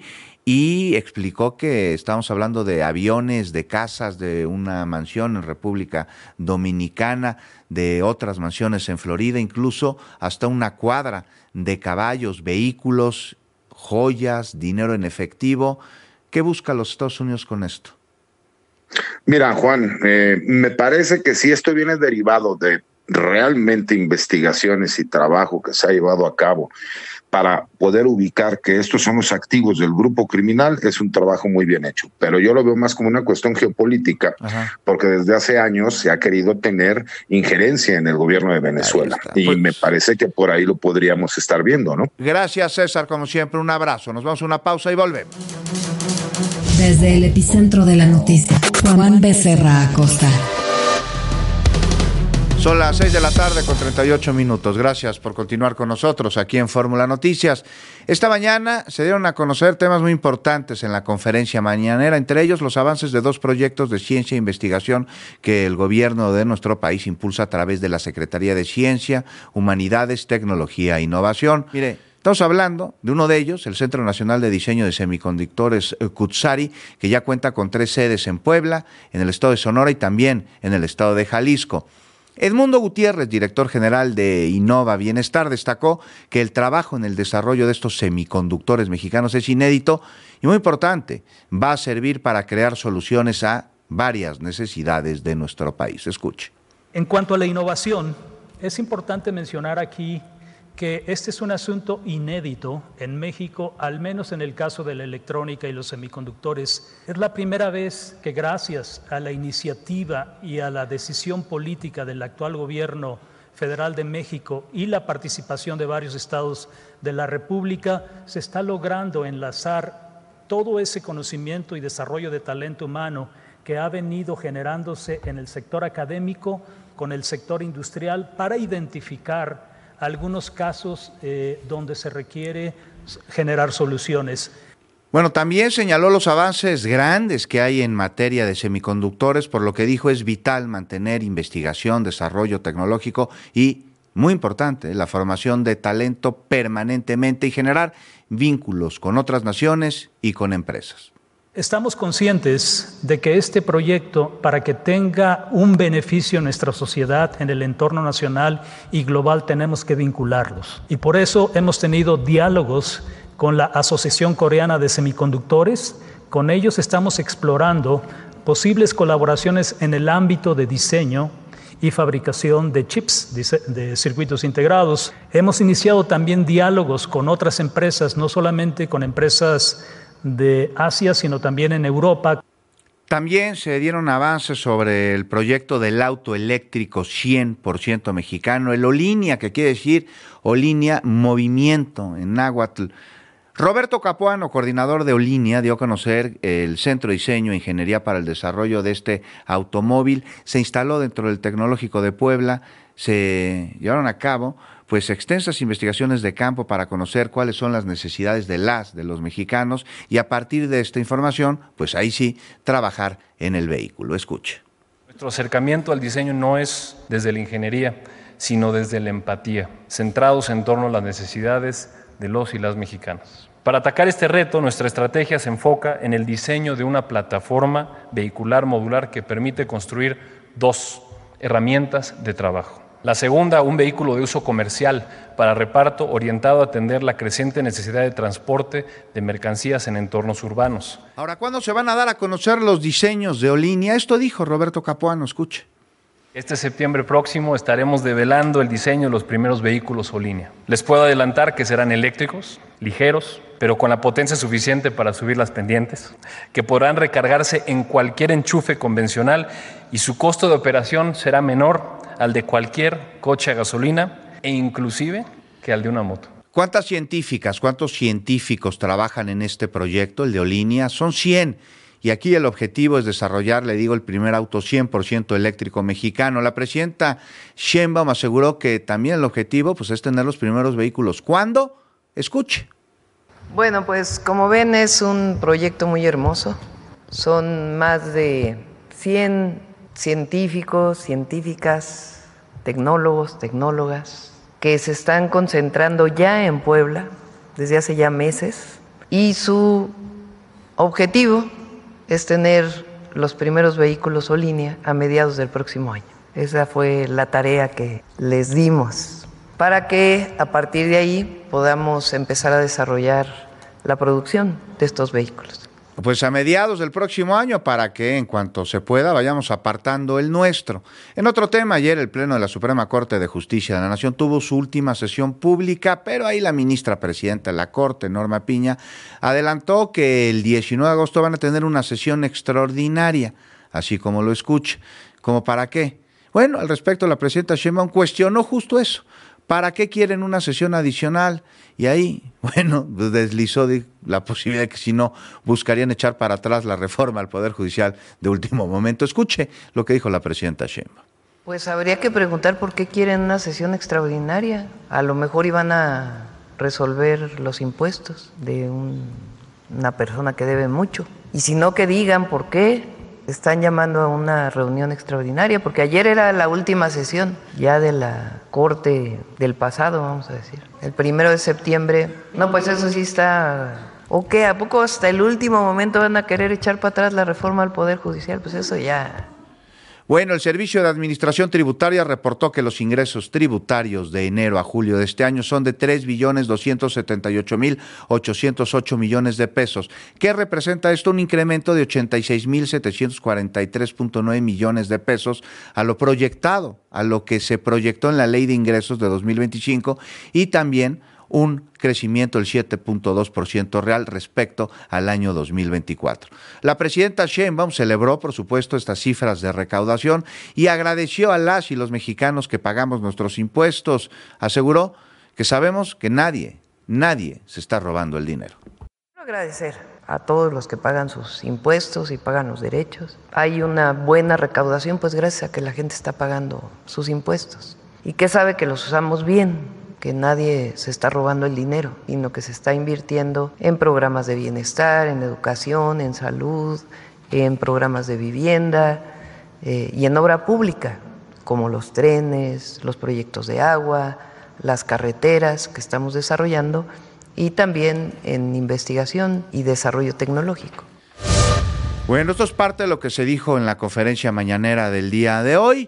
y explicó que estamos hablando de aviones, de casas, de una mansión en República Dominicana, de otras mansiones en Florida, incluso hasta una cuadra de caballos, vehículos, joyas, dinero en efectivo. ¿Qué busca los Estados Unidos con esto? Mira, Juan, eh, me parece que si esto viene derivado de realmente investigaciones y trabajo que se ha llevado a cabo para poder ubicar que estos son los activos del grupo criminal, es un trabajo muy bien hecho. Pero yo lo veo más como una cuestión geopolítica, Ajá. porque desde hace años se ha querido tener injerencia en el gobierno de Venezuela. Y pues, me parece que por ahí lo podríamos estar viendo, ¿no? Gracias, César, como siempre, un abrazo. Nos vamos a una pausa y volvemos. Desde el epicentro de la noticia, Juan Becerra Acosta. Son las seis de la tarde con treinta y ocho minutos. Gracias por continuar con nosotros aquí en Fórmula Noticias. Esta mañana se dieron a conocer temas muy importantes en la conferencia mañanera, entre ellos los avances de dos proyectos de ciencia e investigación que el gobierno de nuestro país impulsa a través de la Secretaría de Ciencia, Humanidades, Tecnología e Innovación. Mire, estamos hablando de uno de ellos, el Centro Nacional de Diseño de Semiconductores Cutzari, que ya cuenta con tres sedes en Puebla, en el estado de Sonora y también en el estado de Jalisco. Edmundo Gutiérrez, director general de Innova Bienestar, destacó que el trabajo en el desarrollo de estos semiconductores mexicanos es inédito y muy importante. Va a servir para crear soluciones a varias necesidades de nuestro país. Escuche. En cuanto a la innovación, es importante mencionar aquí que este es un asunto inédito en México, al menos en el caso de la electrónica y los semiconductores. Es la primera vez que, gracias a la iniciativa y a la decisión política del actual gobierno federal de México y la participación de varios estados de la República, se está logrando enlazar todo ese conocimiento y desarrollo de talento humano que ha venido generándose en el sector académico con el sector industrial para identificar algunos casos eh, donde se requiere generar soluciones. Bueno, también señaló los avances grandes que hay en materia de semiconductores, por lo que dijo es vital mantener investigación, desarrollo tecnológico y, muy importante, la formación de talento permanentemente y generar vínculos con otras naciones y con empresas. Estamos conscientes de que este proyecto, para que tenga un beneficio en nuestra sociedad, en el entorno nacional y global, tenemos que vincularlos. Y por eso hemos tenido diálogos con la Asociación Coreana de Semiconductores. Con ellos estamos explorando posibles colaboraciones en el ámbito de diseño y fabricación de chips, de circuitos integrados. Hemos iniciado también diálogos con otras empresas, no solamente con empresas de Asia, sino también en Europa. También se dieron avances sobre el proyecto del auto eléctrico cien por ciento mexicano, el Olinia, que quiere decir Olinia Movimiento en náhuatl. Roberto Capuano, coordinador de Olinia, dio a conocer el Centro de Diseño e Ingeniería para el Desarrollo de este automóvil. Se instaló dentro del Tecnológico de Puebla, se llevaron a cabo pues extensas investigaciones de campo para conocer cuáles son las necesidades de las, de los mexicanos, y a partir de esta información, pues ahí sí, trabajar en el vehículo. Escuche. Nuestro acercamiento al diseño no es desde la ingeniería, sino desde la empatía, centrados en torno a las necesidades de los y las mexicanos. Para atacar este reto, nuestra estrategia se enfoca en el diseño de una plataforma vehicular modular que permite construir dos herramientas de trabajo. La segunda, un vehículo de uso comercial para reparto orientado a atender la creciente necesidad de transporte de mercancías en entornos urbanos. Ahora, ¿cuándo se van a dar a conocer los diseños de Olinia? Esto dijo Roberto Capuano, escuche. Este septiembre próximo estaremos develando el diseño de los primeros vehículos Olinia. Les puedo adelantar que serán eléctricos, ligeros, pero con la potencia suficiente para subir las pendientes, que podrán recargarse en cualquier enchufe convencional y su costo de operación será menor al de cualquier coche a gasolina e inclusive que al de una moto. ¿Cuántas científicas, cuántos científicos trabajan en este proyecto, el de Olinia? Son cien. Y aquí el objetivo es desarrollar, le digo, el primer auto cien por ciento eléctrico mexicano. La presidenta Sheinbaum aseguró que también el objetivo pues, es tener los primeros vehículos. ¿Cuándo? Escuche. Bueno, pues como ven es un proyecto muy hermoso. Son más de cien científicos, científicas, tecnólogos, tecnólogas, que se están concentrando ya en Puebla desde hace ya meses. Y su objetivo es tener los primeros vehículos Olinia a mediados del próximo año. Esa fue la tarea que les dimos para que a partir de ahí podamos empezar a desarrollar la producción de estos vehículos. Pues a mediados del próximo año, para que en cuanto se pueda vayamos apartando el nuestro. En otro tema, ayer el Pleno de la Suprema Corte de Justicia de la Nación tuvo su última sesión pública, pero ahí la ministra presidenta de la Corte, Norma Piña, adelantó que el diecinueve de agosto van a tener una sesión extraordinaria, así como lo escucha. ¿Cómo para qué? Bueno, al respecto la presidenta Sheinbaum cuestionó justo eso. ¿Para qué quieren una sesión adicional? Y ahí, bueno, deslizó la posibilidad de que si no, buscarían echar para atrás la reforma al Poder Judicial de último momento. Escuche lo que dijo la presidenta Sheinbaum. Pues habría que preguntar por qué quieren una sesión extraordinaria. A lo mejor iban a resolver los impuestos de un, una persona que debe mucho. Y si no, que digan por qué están llamando a una reunión extraordinaria, porque ayer era la última sesión ya de la Corte del pasado, vamos a decir. El primero de septiembre, no, pues eso sí está... ¿O qué? ¿A poco hasta el último momento van a querer echar para atrás la reforma al Poder Judicial? Pues eso ya... Bueno, el Servicio de Administración Tributaria reportó que los ingresos tributarios de enero a julio de este año son de tres billones doscientos setenta y ocho mil ochocientos ocho millones de pesos, que representa esto un incremento de ochenta y seis mil setecientos cuarenta y tres punto nueve millones de pesos a lo proyectado, a lo que se proyectó en la Ley de Ingresos de dos mil veinticinco, y también un crecimiento del siete punto dos por ciento real respecto al año dos mil veinticuatro. La presidenta Sheinbaum celebró, por supuesto, estas cifras de recaudación y agradeció a las y los mexicanos que pagamos nuestros impuestos. Aseguró que sabemos que nadie, nadie se está robando el dinero. Quiero agradecer a todos los que pagan sus impuestos y pagan los derechos. Hay una buena recaudación, pues gracias a que la gente está pagando sus impuestos y que sabe que los usamos bien, que nadie se está robando el dinero, sino que se está invirtiendo en programas de bienestar, en educación, en salud, en programas de vivienda eh, y en obra pública, como los trenes, los proyectos de agua, las carreteras que estamos desarrollando, y también en investigación y desarrollo tecnológico. Bueno, esto es parte de lo que se dijo en la conferencia mañanera del día de hoy,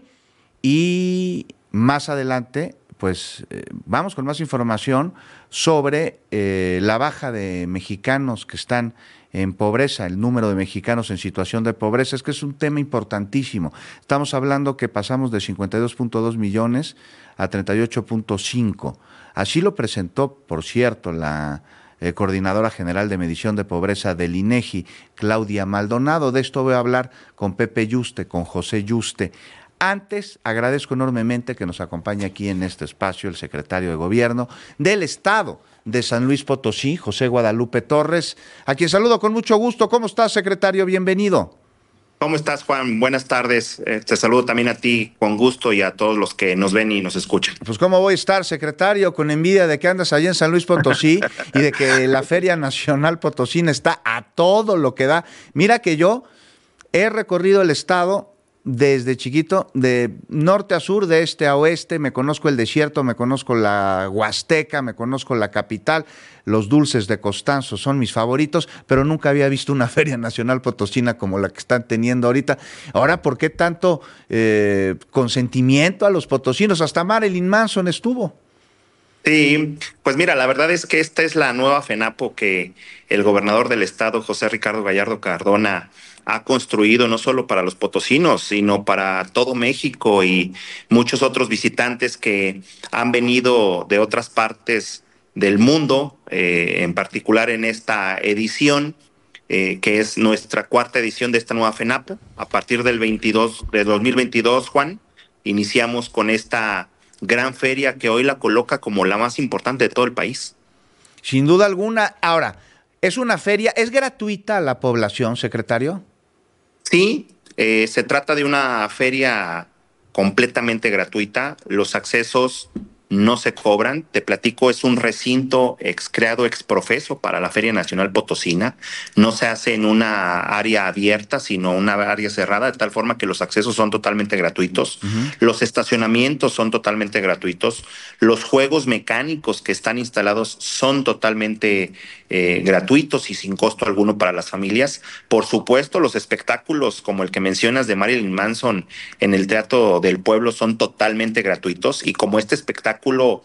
y más adelante pues eh, vamos con más información sobre eh, la baja de mexicanos que están en pobreza, el número de mexicanos en situación de pobreza. Es que es un tema importantísimo. Estamos hablando que pasamos de cincuenta y dos punto dos millones a treinta y ocho punto cinco. Así lo presentó, por cierto, la eh, Coordinadora General de Medición de Pobreza del INEGI, Claudia Maldonado. De esto voy a hablar con Pepe Yuste, con José Yuste. Antes, agradezco enormemente que nos acompañe aquí en este espacio el secretario de Gobierno del Estado de San Luis Potosí, José Guadalupe Torres, a quien saludo con mucho gusto. ¿Cómo estás, secretario? Bienvenido. ¿Cómo estás, Juan? Buenas tardes. Eh, te saludo también a ti con gusto y a todos los que nos ven y nos escuchan. Pues cómo voy a estar, secretario, con envidia de que andas allá en San Luis Potosí y de que la Feria Nacional Potosina está a todo lo que da. Mira que yo he recorrido el estado desde chiquito, de norte a sur, de este a oeste. Me conozco el desierto, me conozco la Huasteca, me conozco la capital. Los dulces de Constanzo son mis favoritos, pero nunca había visto una Feria Nacional Potosina como la que están teniendo ahorita. Ahora, ¿por qué tanto eh, consentimiento a los potosinos? Hasta Marilyn Manson estuvo. Sí, pues mira, la verdad es que esta es la nueva FENAPO que el gobernador del estado, José Ricardo Gallardo Cardona, ha construido no solo para los potosinos, sino para todo México y muchos otros visitantes que han venido de otras partes del mundo, eh, en particular en esta edición, eh, que es nuestra cuarta edición de esta nueva FENAPO. A partir del veintidós de dos mil veintidós, Juan, iniciamos con esta gran feria que hoy la coloca como la más importante de todo el país. Sin duda alguna. Ahora, ¿es una feria, es gratuita a la población, secretario? Sí, eh, se trata de una feria completamente gratuita. Los accesos no se cobran. Te platico, es un recinto ex creado ex profeso para la Feria Nacional Potosina. No se hace en una área abierta, sino una área cerrada, de tal forma que los accesos son totalmente gratuitos. Uh-huh. Los estacionamientos son totalmente gratuitos. Los juegos mecánicos que están instalados son totalmente eh, gratuitos y sin costo alguno para las familias. Por supuesto, los espectáculos como el que mencionas de Marilyn Manson en el Teatro del Pueblo son totalmente gratuitos, y como este espectáculo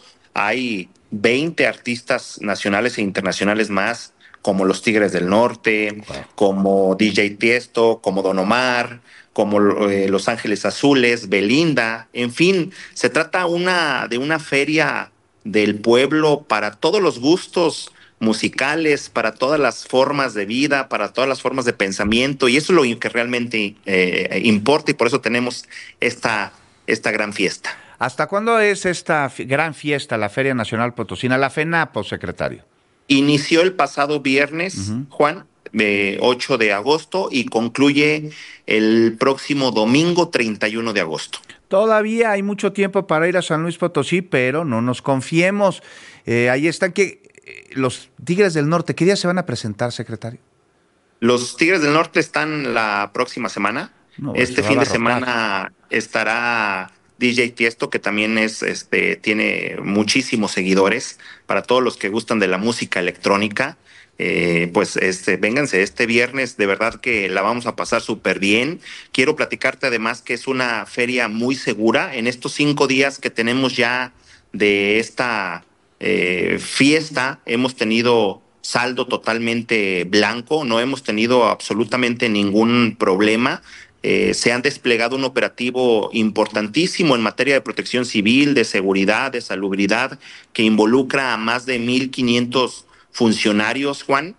hay veinte artistas nacionales e internacionales más, como los Tigres del Norte, wow, como D J Tiesto, como Don Omar, como eh, Los Ángeles Azules, Belinda. En fin, se trata una, de una feria del pueblo para todos los gustos musicales, para todas las formas de vida, para todas las formas de pensamiento, y eso es lo que realmente eh, importa, y por eso tenemos esta, esta gran fiesta. ¿Hasta cuándo es esta gran fiesta, la Feria Nacional Potosina, la FENAPO, secretario? Inició el pasado viernes, uh-huh, Juan, eh, ocho de agosto, y concluye el próximo domingo treinta y uno de agosto. Todavía hay mucho tiempo para ir a San Luis Potosí, pero no nos confiemos. Eh, ahí están que eh, los Tigres del Norte. ¿Qué día se van a presentar, secretario? Los Tigres del Norte están la próxima semana. No, este fin de semana estará D J Tiesto, que también es, este, tiene muchísimos seguidores, para todos los que gustan de la música electrónica. Eh, pues este, vénganse este viernes, de verdad que la vamos a pasar súper bien. Quiero platicarte además que es una feria muy segura. En estos cinco días que tenemos ya de esta eh, fiesta, hemos tenido saldo totalmente blanco, no hemos tenido absolutamente ningún problema. Eh, se han desplegado un operativo importantísimo en materia de protección civil, de seguridad, de salubridad, que involucra a más de mil quinientos funcionarios, Juan,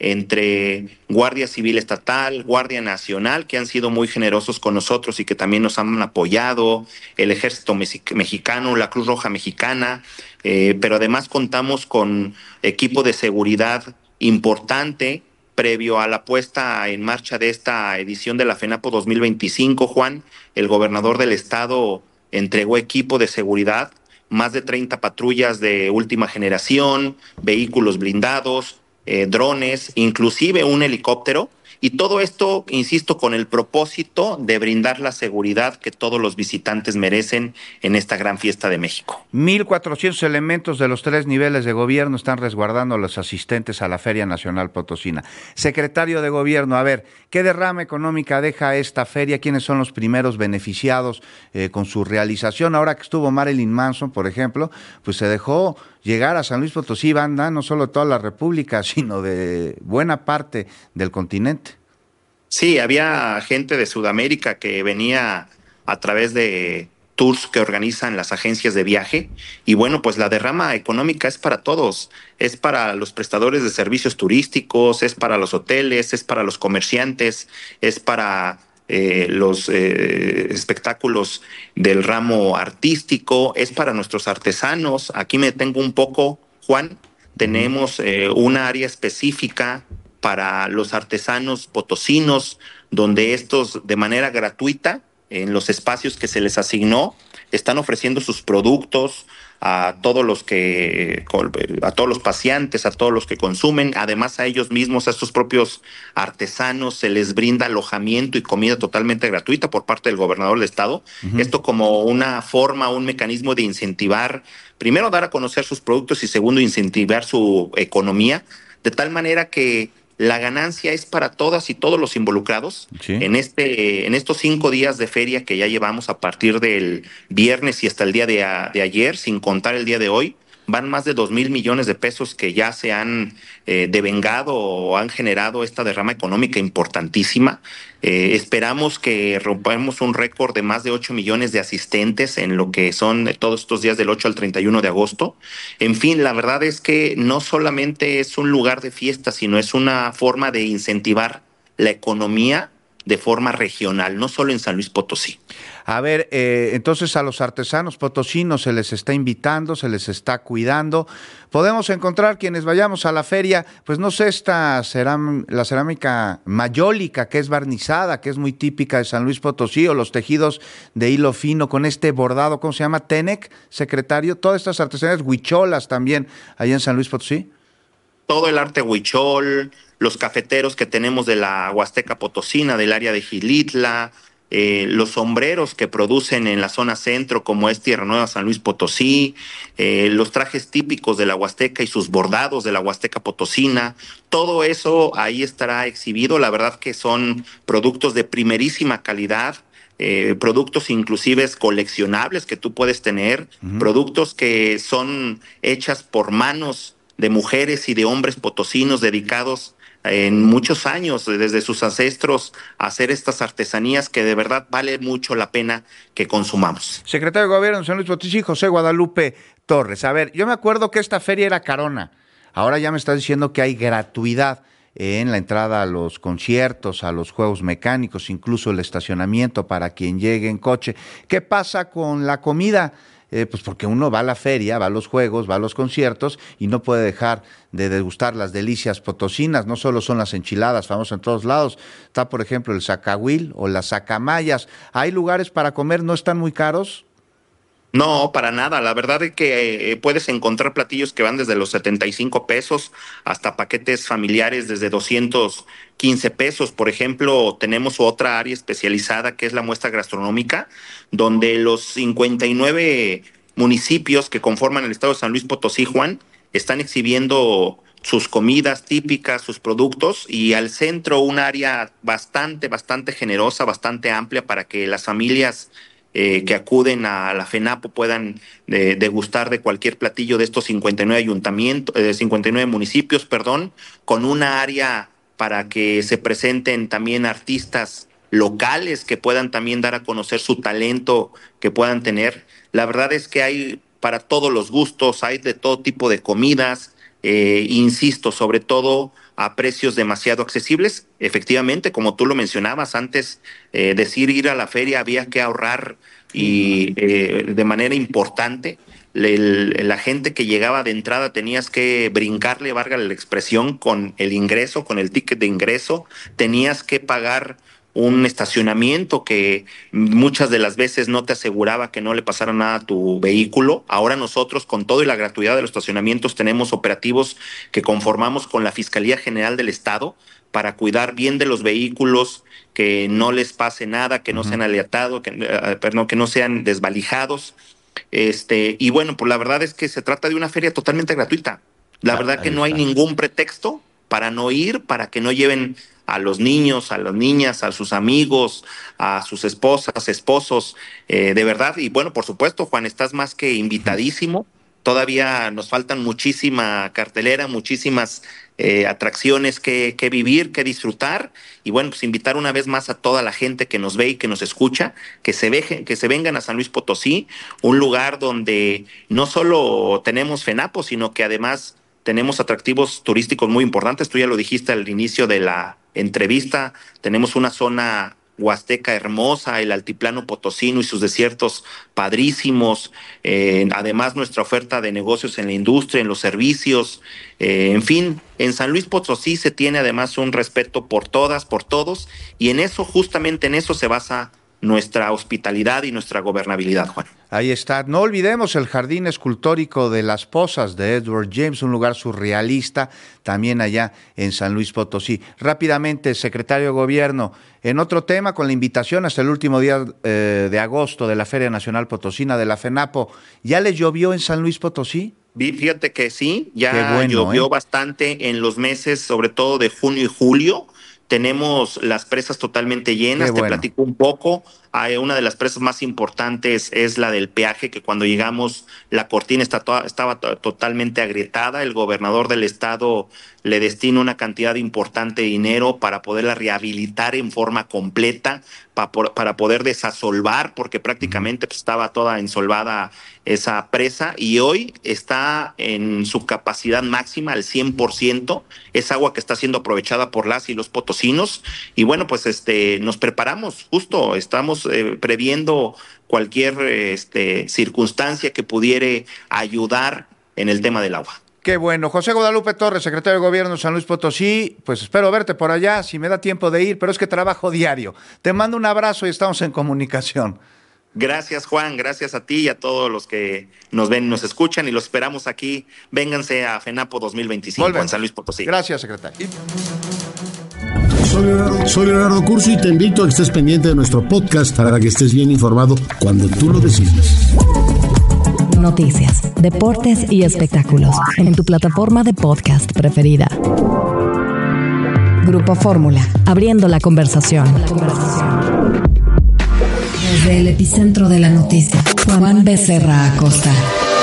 entre Guardia Civil Estatal, Guardia Nacional, que han sido muy generosos con nosotros y que también nos han apoyado, el Ejército Mexicano, la Cruz Roja Mexicana, eh, pero además contamos con equipo de seguridad importante previo a la puesta en marcha de esta edición de la FENAPO dos mil veinticinco, Juan. El gobernador del estado entregó equipo de seguridad, más de treinta patrullas de última generación, vehículos blindados, eh, drones, inclusive un helicóptero. Y todo esto, insisto, con el propósito de brindar la seguridad que todos los visitantes merecen en esta gran fiesta de México. mil cuatrocientos elementos de los tres niveles de gobierno están resguardando a los asistentes a la Feria Nacional Potosina. Secretario de Gobierno, a ver, ¿qué derrama económica deja esta feria? ¿Quiénes son los primeros beneficiados eh, con su realización? Ahora que estuvo Marilyn Manson, por ejemplo, pues se dejó llegar a San Luis Potosí, banda, no solo de toda la República, sino de buena parte del continente. Sí, había gente de Sudamérica que venía a través de tours que organizan las agencias de viaje, y bueno, pues la derrama económica es para todos, es para los prestadores de servicios turísticos, es para los hoteles, es para los comerciantes, es para eh, los eh, espectáculos del ramo artístico, es para nuestros artesanos. Aquí me detengo un poco, Juan. Tenemos eh, una área específica para los artesanos potosinos, donde estos de manera gratuita, en los espacios que se les asignó, están ofreciendo sus productos a todos los que, a todos los paseantes, a todos los que consumen. Además, a ellos mismos, a estos propios artesanos, se les brinda alojamiento y comida totalmente gratuita por parte del gobernador del estado. Uh-huh. Esto como una forma, un mecanismo de incentivar, primero, dar a conocer sus productos y segundo, incentivar su economía, de tal manera que la ganancia es para todas y todos los involucrados. Sí. En este, en estos cinco días de feria que ya llevamos a partir del viernes y hasta el día de, a, de ayer, sin contar el día de hoy, van más de dos mil millones de pesos que ya se han eh, devengado o han generado esta derrama económica importantísima. Eh, esperamos que rompamos un récord de más de ocho millones de asistentes en lo que son todos estos días del ocho al treinta y uno de agosto. En fin, la verdad es que no solamente es un lugar de fiesta, sino es una forma de incentivar la economía de forma regional, no solo en San Luis Potosí. A ver, eh, entonces a los artesanos potosinos se les está invitando, se les está cuidando. Podemos encontrar quienes vayamos a la feria, pues no sé, esta ceram- la cerámica mayólica, que es barnizada, que es muy típica de San Luis Potosí, o los tejidos de hilo fino con este bordado, ¿cómo se llama? Tenec, secretario, todas estas artesanías, huicholas también, allá en San Luis Potosí. Todo el arte huichol, los cafeteros que tenemos de la Huasteca Potosina, del área de Xilitla, eh, los sombreros que producen en la zona centro, como es Tierra Nueva, San Luis Potosí, eh, los trajes típicos de la Huasteca y sus bordados de la Huasteca Potosina, todo eso ahí estará exhibido. La verdad que son productos de primerísima calidad, eh, productos inclusive coleccionables que tú puedes tener, uh-huh. productos que son hechas por manos de mujeres y de hombres potosinos dedicados en muchos años, desde sus ancestros, a hacer estas artesanías que de verdad vale mucho la pena que consumamos. Secretario de Gobierno de San Luis Potosí, José Guadalupe Torres. A ver, yo me acuerdo que esta feria era carona. Ahora ya me estás diciendo que hay gratuidad en la entrada a los conciertos, a los juegos mecánicos, incluso el estacionamiento para quien llegue en coche. ¿Qué pasa con la comida? Eh, pues porque uno va a la feria, va a los juegos, va a los conciertos y no puede dejar de degustar las delicias potosinas. No solo son las enchiladas famosas en todos lados, está por ejemplo el zacahuil o las zacamayas. ¿Hay lugares para comer? ¿No están muy caros? No, para nada. La verdad es que eh, puedes encontrar platillos que van desde los setenta y cinco pesos hasta paquetes familiares desde doscientos quince pesos. Por ejemplo, tenemos otra área especializada que es la muestra gastronómica, donde los cincuenta y nueve municipios que conforman el estado de San Luis Potosí, Juan, están exhibiendo sus comidas típicas, sus productos, y al centro un área bastante, bastante generosa, bastante amplia para que las familias eh, que acuden a la FENAPO puedan eh, degustar de cualquier platillo de estos cincuenta y nueve ayuntamientos, eh, cincuenta y nueve municipios, perdón, con una área para que se presenten también artistas locales que puedan también dar a conocer su talento que puedan tener. La verdad es que hay para todos los gustos, hay de todo tipo de comidas, eh, insisto, sobre todo a precios demasiado accesibles. Efectivamente, como tú lo mencionabas antes, eh, decir ir a la feria había que ahorrar y eh, de manera importante. El, la gente que llegaba de entrada tenías que brincarle, valga la expresión, con el ingreso, con el ticket de ingreso, tenías que pagar un estacionamiento que muchas de las veces no te aseguraba que no le pasara nada a tu vehículo. Ahora nosotros, con todo y la gratuidad de los estacionamientos, tenemos operativos que conformamos con la Fiscalía General del Estado para cuidar bien de los vehículos, que no les pase nada, que no uh-huh. sean aleatados, que, uh, perdón, que no sean desvalijados. Este, y bueno, pues la verdad es que se trata de una feria totalmente gratuita. La ah, verdad que no hay ningún pretexto para no ir, para que no lleven a los niños, a las niñas, a sus amigos, a sus esposas, esposos, eh, de verdad. Y bueno, por supuesto, Juan, estás más que invitadísimo. Todavía nos faltan muchísima cartelera, muchísimas eh, atracciones que, que vivir, que disfrutar. Y bueno, pues invitar una vez más a toda la gente que nos ve y que nos escucha, que se, veje, que se vengan a San Luis Potosí, un lugar donde no solo tenemos FENAPO, sino que además tenemos atractivos turísticos muy importantes. Tú ya lo dijiste al inicio de la entrevista. Tenemos una zona huasteca hermosa, el altiplano potosino y sus desiertos padrísimos. Eh, además, nuestra oferta de negocios en la industria, en los servicios. Eh, en fin, en San Luis Potosí se tiene además un respeto por todas, por todos. Y en eso, justamente en eso se basa nuestra hospitalidad y nuestra gobernabilidad, Juan. Ahí está. No olvidemos el Jardín Escultórico de las Pozas de Edward James, un lugar surrealista, también allá en San Luis Potosí. Rápidamente, secretario de Gobierno, en otro tema, con la invitación hasta el último día eh, de agosto de la Feria Nacional Potosina de la FENAPO, ¿ya les llovió en San Luis Potosí? Fíjate que sí, ya bueno, llovió ¿eh? bastante en los meses, sobre todo de junio y julio. Tenemos las presas totalmente llenas. Bueno. Te platico un poco. Hay una de las presas más importantes es la del peaje, que cuando llegamos la cortina está toda, estaba to- totalmente agrietada. El gobernador del estado le destina una cantidad importante de dinero para poderla rehabilitar en forma completa, para, por, para poder desasolvar, porque prácticamente pues, estaba toda ensolvada esa presa, y hoy está en su capacidad máxima al cien por ciento. Es agua que está siendo aprovechada por las y los potosinos. Y bueno, pues este nos preparamos, justo estamos eh, previendo cualquier este, circunstancia que pudiera ayudar en el tema del agua. Qué bueno. José Guadalupe Torres, secretario de Gobierno de San Luis Potosí, pues espero verte por allá, si me da tiempo de ir, pero es que trabajo diario. Te mando un abrazo y estamos en comunicación. Gracias, Juan, gracias a ti y a todos los que nos ven y nos escuchan, y los esperamos aquí. Vénganse a FENAPO dos mil veinticinco Volven. En San Luis Potosí. Gracias, secretario. Soy Leonardo, soy Leonardo Curso y te invito a que estés pendiente de nuestro podcast para que estés bien informado cuando tú lo decidas. Noticias, deportes y espectáculos en tu plataforma de podcast preferida. Grupo Fórmula, abriendo la conversación. Desde el epicentro de la noticia, Juan Becerra Acosta.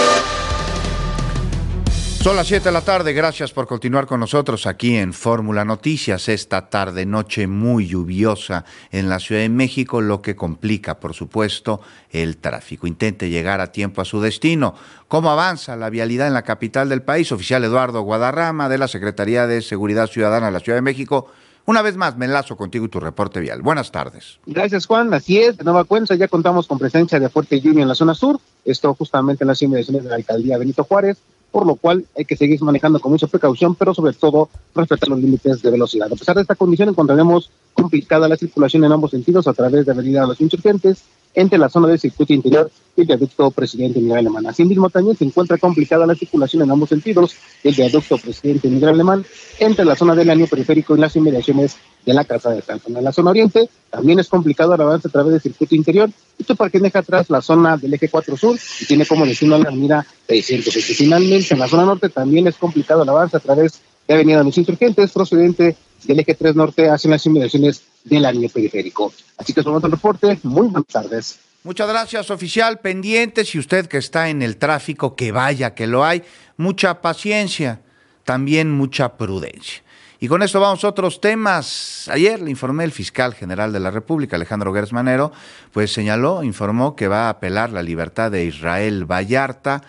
Son las siete de la tarde, gracias por continuar con nosotros aquí en Fórmula Noticias. Esta tarde, noche muy lluviosa en la Ciudad de México, lo que complica, por supuesto, el tráfico. Intente llegar a tiempo a su destino. ¿Cómo avanza la vialidad en la capital del país? Oficial Eduardo Guadarrama, de la Secretaría de Seguridad Ciudadana de la Ciudad de México. Una vez más, me enlazo contigo y tu reporte vial. Buenas tardes. Gracias, Juan. Así es, de nueva cuenta, ya contamos con presencia de fuerte lluvia en la zona sur, esto justamente en las inmediaciones de la alcaldía Benito Juárez, por lo cual hay que seguir manejando con mucha precaución, pero sobre todo respetar los límites de velocidad. A pesar de esta condición, encontraremos complicada la circulación en ambos sentidos a través de Avenida Los Insurgentes, entre la zona del circuito interior y el viaducto Presidente Miguel Alemán. Asimismo, también se encuentra complicada la circulación en ambos sentidos del viaducto Presidente Miguel Alemán, entre la zona del anillo periférico y las inmediaciones de la Casa de San Juan. En la zona oriente también es complicado el avance a través del circuito interior, esto para quien deja atrás la zona del eje cuatro sur y tiene como destino la avenida seiscientos. Y finalmente en la zona norte también es complicado el avance a través de Avenida Los Insurgentes, procedente del eje tres norte hacia las inmediaciones del anillo periférico. Así que es un otro reporte. Muy buenas tardes. Muchas gracias, oficial. Pendiente, si usted que está en el tráfico, que vaya, que lo hay, mucha paciencia, también mucha prudencia. Y con esto vamos a otros temas. Ayer le informé el fiscal general de la República, Alejandro Gertz Manero, pues señaló, informó que va a apelar la libertad de Israel Vallarta,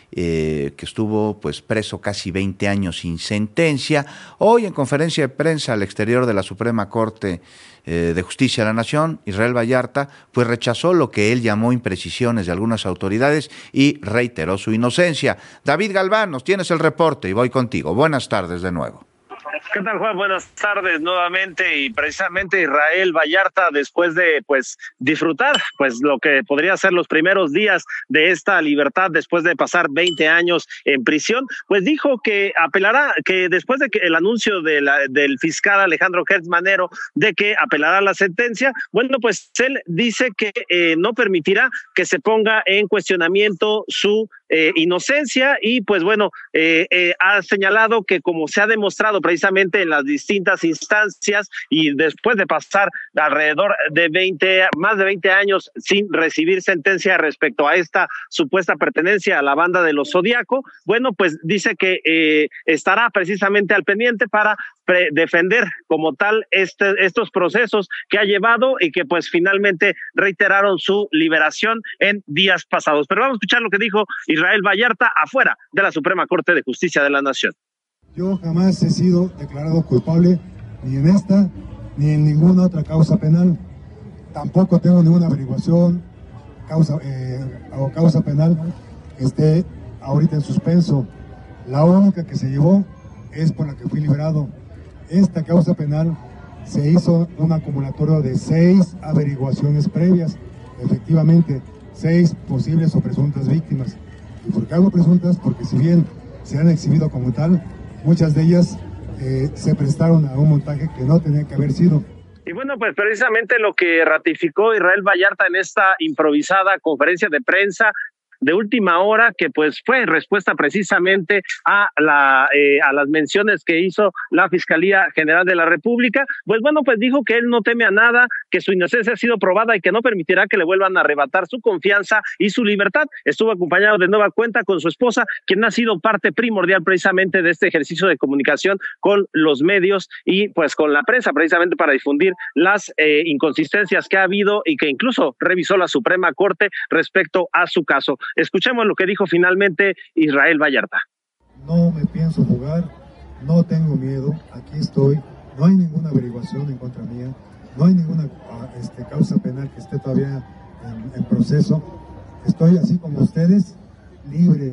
Eh, que estuvo pues preso casi veinte años sin sentencia. Hoy en conferencia de prensa al exterior de la Suprema Corte eh, de Justicia de la Nación, Israel Vallarta pues rechazó lo que él llamó imprecisiones de algunas autoridades y reiteró su inocencia. David Galván, nos tienes el reporte y voy contigo. Buenas tardes de nuevo. ¿Qué tal, Juan? Buenas tardes nuevamente. Y precisamente Israel Vallarta, después de pues disfrutar pues lo que podría ser los primeros días de esta libertad después de pasar veinte años en prisión, pues dijo que apelará, que después de que el anuncio de la, del fiscal Alejandro Gertz Manero de que apelará la sentencia, bueno, pues él dice que eh, no permitirá que se ponga en cuestionamiento su Eh, inocencia y pues bueno, eh, eh, ha señalado que como se ha demostrado precisamente en las distintas instancias y después de pasar alrededor de veinte, más de veinte años sin recibir sentencia respecto a esta supuesta pertenencia a la banda de los Zodiaco, bueno, pues dice que eh, estará precisamente al pendiente para pre- defender como tal este, estos procesos que ha llevado y que pues finalmente reiteraron su liberación en días pasados. Pero vamos a escuchar lo que dijo Israel Vallarta afuera de la Suprema Corte de Justicia de la Nación. Yo jamás he sido declarado culpable ni en esta ni en ninguna otra causa penal. Tampoco tengo ninguna averiguación causa, eh, o causa penal que esté ahorita en suspenso. La única que se llevó es por la que fui liberado. Esta causa penal se hizo un acumulatorio de seis averiguaciones previas, efectivamente, seis posibles o presuntas víctimas. ¿Y por qué hago presuntas? Porque si bien se han exhibido como tal, muchas de ellas eh, se prestaron a un montaje que no tenía que haber sido. Y bueno, pues precisamente lo que ratificó Israel Vallarta en esta improvisada conferencia de prensa de última hora, que pues fue respuesta precisamente a la eh, a las menciones que hizo la Fiscalía General de la República, pues bueno, pues dijo que él no teme a nada, que su inocencia ha sido probada y que no permitirá que le vuelvan a arrebatar su confianza y su libertad. Estuvo acompañado de nueva cuenta con su esposa, quien ha sido parte primordial precisamente de este ejercicio de comunicación con los medios y pues con la prensa, precisamente para difundir las eh, inconsistencias que ha habido y que incluso revisó la Suprema Corte respecto a su caso. Escuchemos lo que dijo finalmente Israel Vallarta. No me pienso jugar, no tengo miedo, aquí estoy, no hay ninguna averiguación en contra mía, no hay ninguna este, causa penal que esté todavía en, en proceso. Estoy así como ustedes, libre.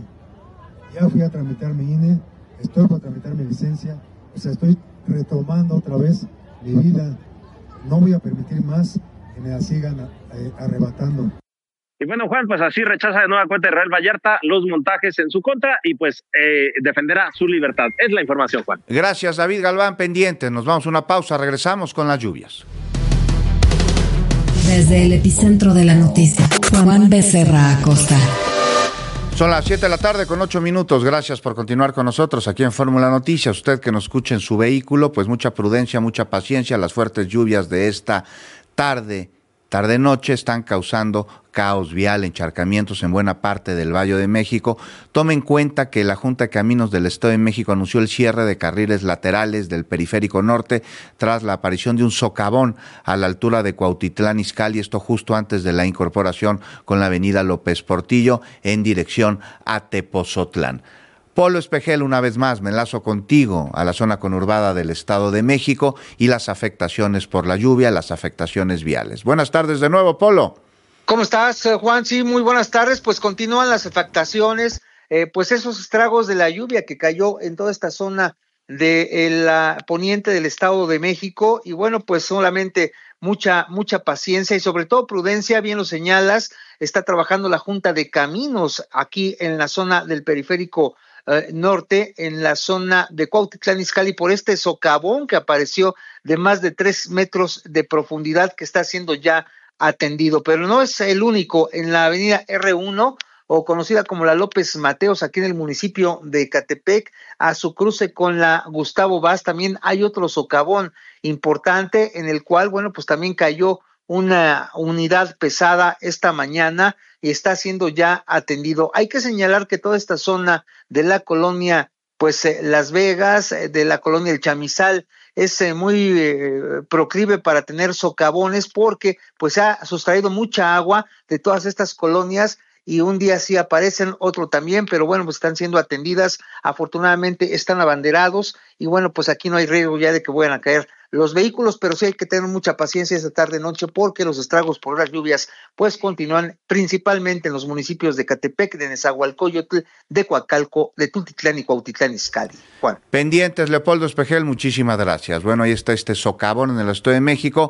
Ya fui a tramitar mi I N E, estoy por tramitar mi licencia, o sea, estoy retomando otra vez mi vida. No voy a permitir más que me la sigan eh, arrebatando. Y bueno, Juan, pues así rechaza de nueva cuenta Israel Vallarta los montajes en su contra y pues eh, defenderá su libertad. Es la información, Juan. Gracias, David Galván, pendiente. Nos vamos a una pausa, regresamos con las lluvias. Desde el epicentro de la noticia, Juan Becerra Acosta. Son las siete de la tarde con ocho minutos. Gracias por continuar con nosotros aquí en Fórmula Noticias. Usted que nos escucha en su vehículo, pues mucha prudencia, mucha paciencia. Las fuertes lluvias de esta tarde, tarde-noche, están causando caos vial, encharcamientos en buena parte del Valle de México. Tome en cuenta que la Junta de Caminos del Estado de México anunció el cierre de carriles laterales del Periférico Norte tras la aparición de un socavón a la altura de Cuautitlán Izcalli, esto justo antes de la incorporación con la avenida López Portillo en dirección a Tepozotlán. Polo Espejel, una vez más, me enlazo contigo a la zona conurbada del Estado de México y las afectaciones por la lluvia, las afectaciones viales. Buenas tardes de nuevo, Polo. ¿Cómo estás, Juan? Sí, muy buenas tardes. Pues continúan las afectaciones, eh, pues esos estragos de la lluvia que cayó en toda esta zona de la poniente del Estado de México y bueno, pues solamente mucha, mucha paciencia y sobre todo prudencia, bien lo señalas, está trabajando la Junta de Caminos aquí en la zona del Periférico eh, Norte, en la zona de Cuautitlán Izcalli por este socavón que apareció de más de tres metros de profundidad que está siendo ya atendido, pero no es el único. En la avenida erre uno o conocida como la López Mateos, aquí en el municipio de Ecatepec, a su cruce con la Gustavo Vaz. También hay otro socavón importante en el cual, bueno, pues también cayó una unidad pesada esta mañana y está siendo ya atendido. Hay que señalar que toda esta zona de la colonia, pues eh, Las Vegas, eh, de la colonia El Chamizal, es eh, muy eh, proclive para tener socavones porque pues se ha sustraído mucha agua de todas estas colonias y un día sí aparecen, otro también, pero bueno, pues están siendo atendidas, afortunadamente están abanderados y bueno, pues aquí no hay riesgo ya de que vayan a caer los vehículos, pero sí hay que tener mucha paciencia esta tarde noche porque los estragos por las lluvias pues continúan principalmente en los municipios de Ecatepec, de Nezahualcóyotl, de Coacalco, de Tultitlán y Cuautitlán Izcalli. Juan. Pendientes, Leopoldo Espejel, muchísimas gracias. Bueno, ahí está este socavón en el Estado de México,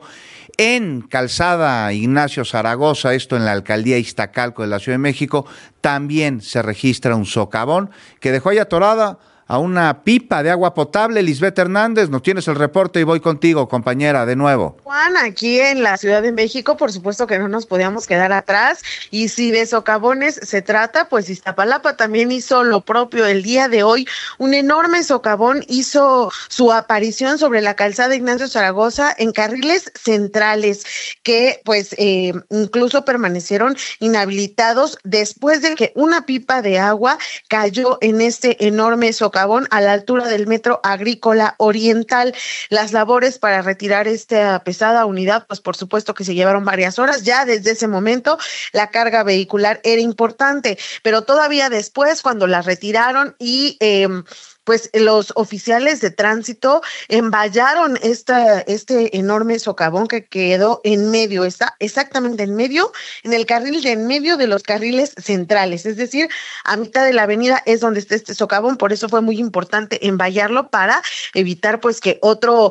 en Calzada Ignacio Zaragoza, esto en la alcaldía Iztacalco de la Ciudad de México, también se registra un socavón que dejó ahí atorada a una pipa de agua potable. Lisbeth Hernández, nos tienes el reporte y voy contigo, compañera, de nuevo. Juan, aquí en la Ciudad de México, por supuesto que no nos podíamos quedar atrás, y si de socavones se trata, pues Iztapalapa también hizo lo propio el día de hoy. Un enorme socavón hizo su aparición sobre la calzada Ignacio Zaragoza en carriles centrales, que pues eh, incluso permanecieron inhabilitados después de que una pipa de agua cayó en este enorme socavón a la altura del Metro Agrícola Oriental. Las labores para retirar esta pesada unidad, pues por supuesto que se llevaron varias horas. Ya desde ese momento la carga vehicular era importante, pero todavía después, cuando la retiraron y eh, pues los oficiales de tránsito envallaron esta, este enorme socavón que quedó en medio, está exactamente en medio, en el carril de en medio de los carriles centrales, es decir, a mitad de la avenida es donde está este socavón. Por eso fue muy importante envallarlo para evitar pues que otro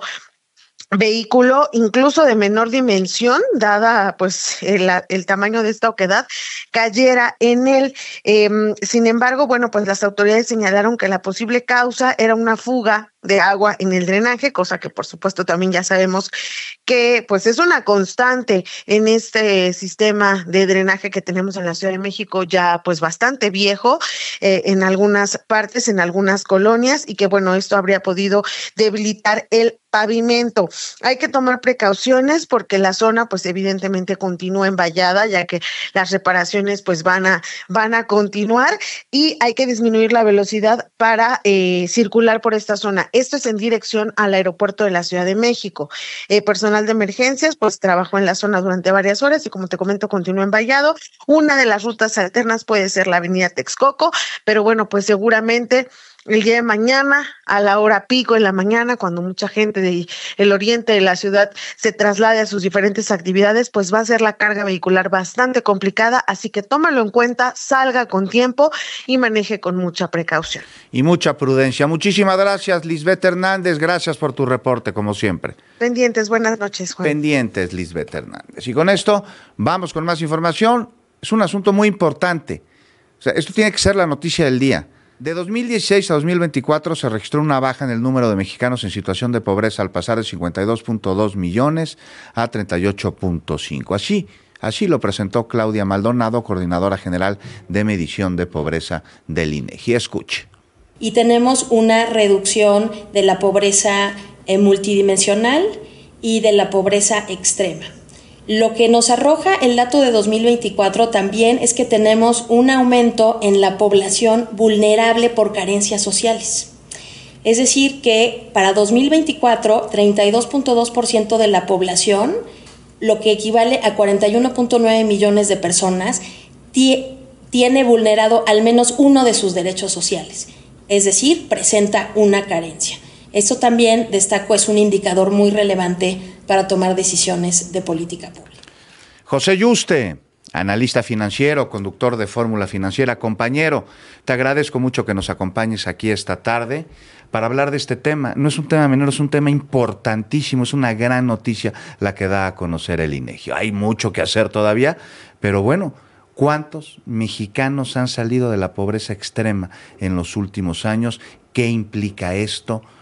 vehículo, incluso de menor dimensión, dada pues el, el tamaño de esta oquedad, cayera en él. Eh, sin embargo, bueno, pues las autoridades señalaron que la posible causa era una fuga de agua en el drenaje, cosa que por supuesto también ya sabemos que pues es una constante en este sistema de drenaje que tenemos en la Ciudad de México, ya pues bastante viejo eh, en algunas partes, en algunas colonias, y que bueno, esto habría podido debilitar el pavimento. Hay que tomar precauciones porque la zona pues evidentemente continúa envallada, ya que las reparaciones pues van a van a continuar, y hay que disminuir la velocidad para eh, circular por esta zona. Esto es en dirección al aeropuerto de la Ciudad de México. Eh, personal de emergencias pues trabajó en la zona durante varias horas y, como te comento, continúa envallado. Una de las rutas alternas puede ser la avenida Texcoco, pero bueno, pues seguramente el día de mañana, a la hora pico en la mañana, cuando mucha gente del oriente de la ciudad se traslade a sus diferentes actividades, pues va a ser la carga vehicular bastante complicada, así que tómalo en cuenta, salga con tiempo y maneje con mucha precaución. Y mucha prudencia. Muchísimas gracias, Lisbeth Hernández, gracias por tu reporte, como siempre. Pendientes, buenas noches, Juan. Pendientes, Lisbeth Hernández. Y con esto, vamos con más información. Es un asunto muy importante. O sea, esto tiene que ser la noticia del día. De dos mil dieciséis a dos mil veinticuatro se registró una baja en el número de mexicanos en situación de pobreza al pasar de cincuenta y dos punto dos millones a treinta y ocho punto cinco. Así, así lo presentó Claudia Maldonado, coordinadora general de medición de pobreza del INEGI. Escuche. Y tenemos una reducción de la pobreza eh, multidimensional y de la pobreza extrema. Lo que nos arroja el dato de dos mil veinticuatro también es que tenemos un aumento en la población vulnerable por carencias sociales. Es decir, que para dos mil veinticuatro, treinta y dos punto dos por ciento de la población, lo que equivale a cuarenta y uno punto nueve millones de personas, tie- tiene vulnerado al menos uno de sus derechos sociales. Es decir, presenta una carencia. Esto también, destaco, es un indicador muy relevante para tomar decisiones de política pública. José Yuste, analista financiero, conductor de Fórmula Financiera. Compañero, te agradezco mucho que nos acompañes aquí esta tarde para hablar de este tema. No es un tema menor, es un tema importantísimo, es una gran noticia la que da a conocer el INEGI. Hay mucho que hacer todavía, pero bueno, ¿cuántos mexicanos han salido de la pobreza extrema en los últimos años? ¿Qué implica esto?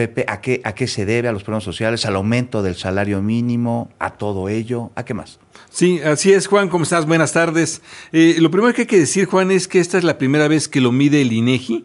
Pepe, ¿a qué, a qué se debe? ¿A los problemas sociales? ¿Al aumento del salario mínimo? ¿A todo ello? ¿A qué más? Sí, así es, Juan. ¿Cómo estás? Buenas tardes. Eh, lo primero que hay que decir, Juan, es que esta es la primera vez que lo mide el INEGI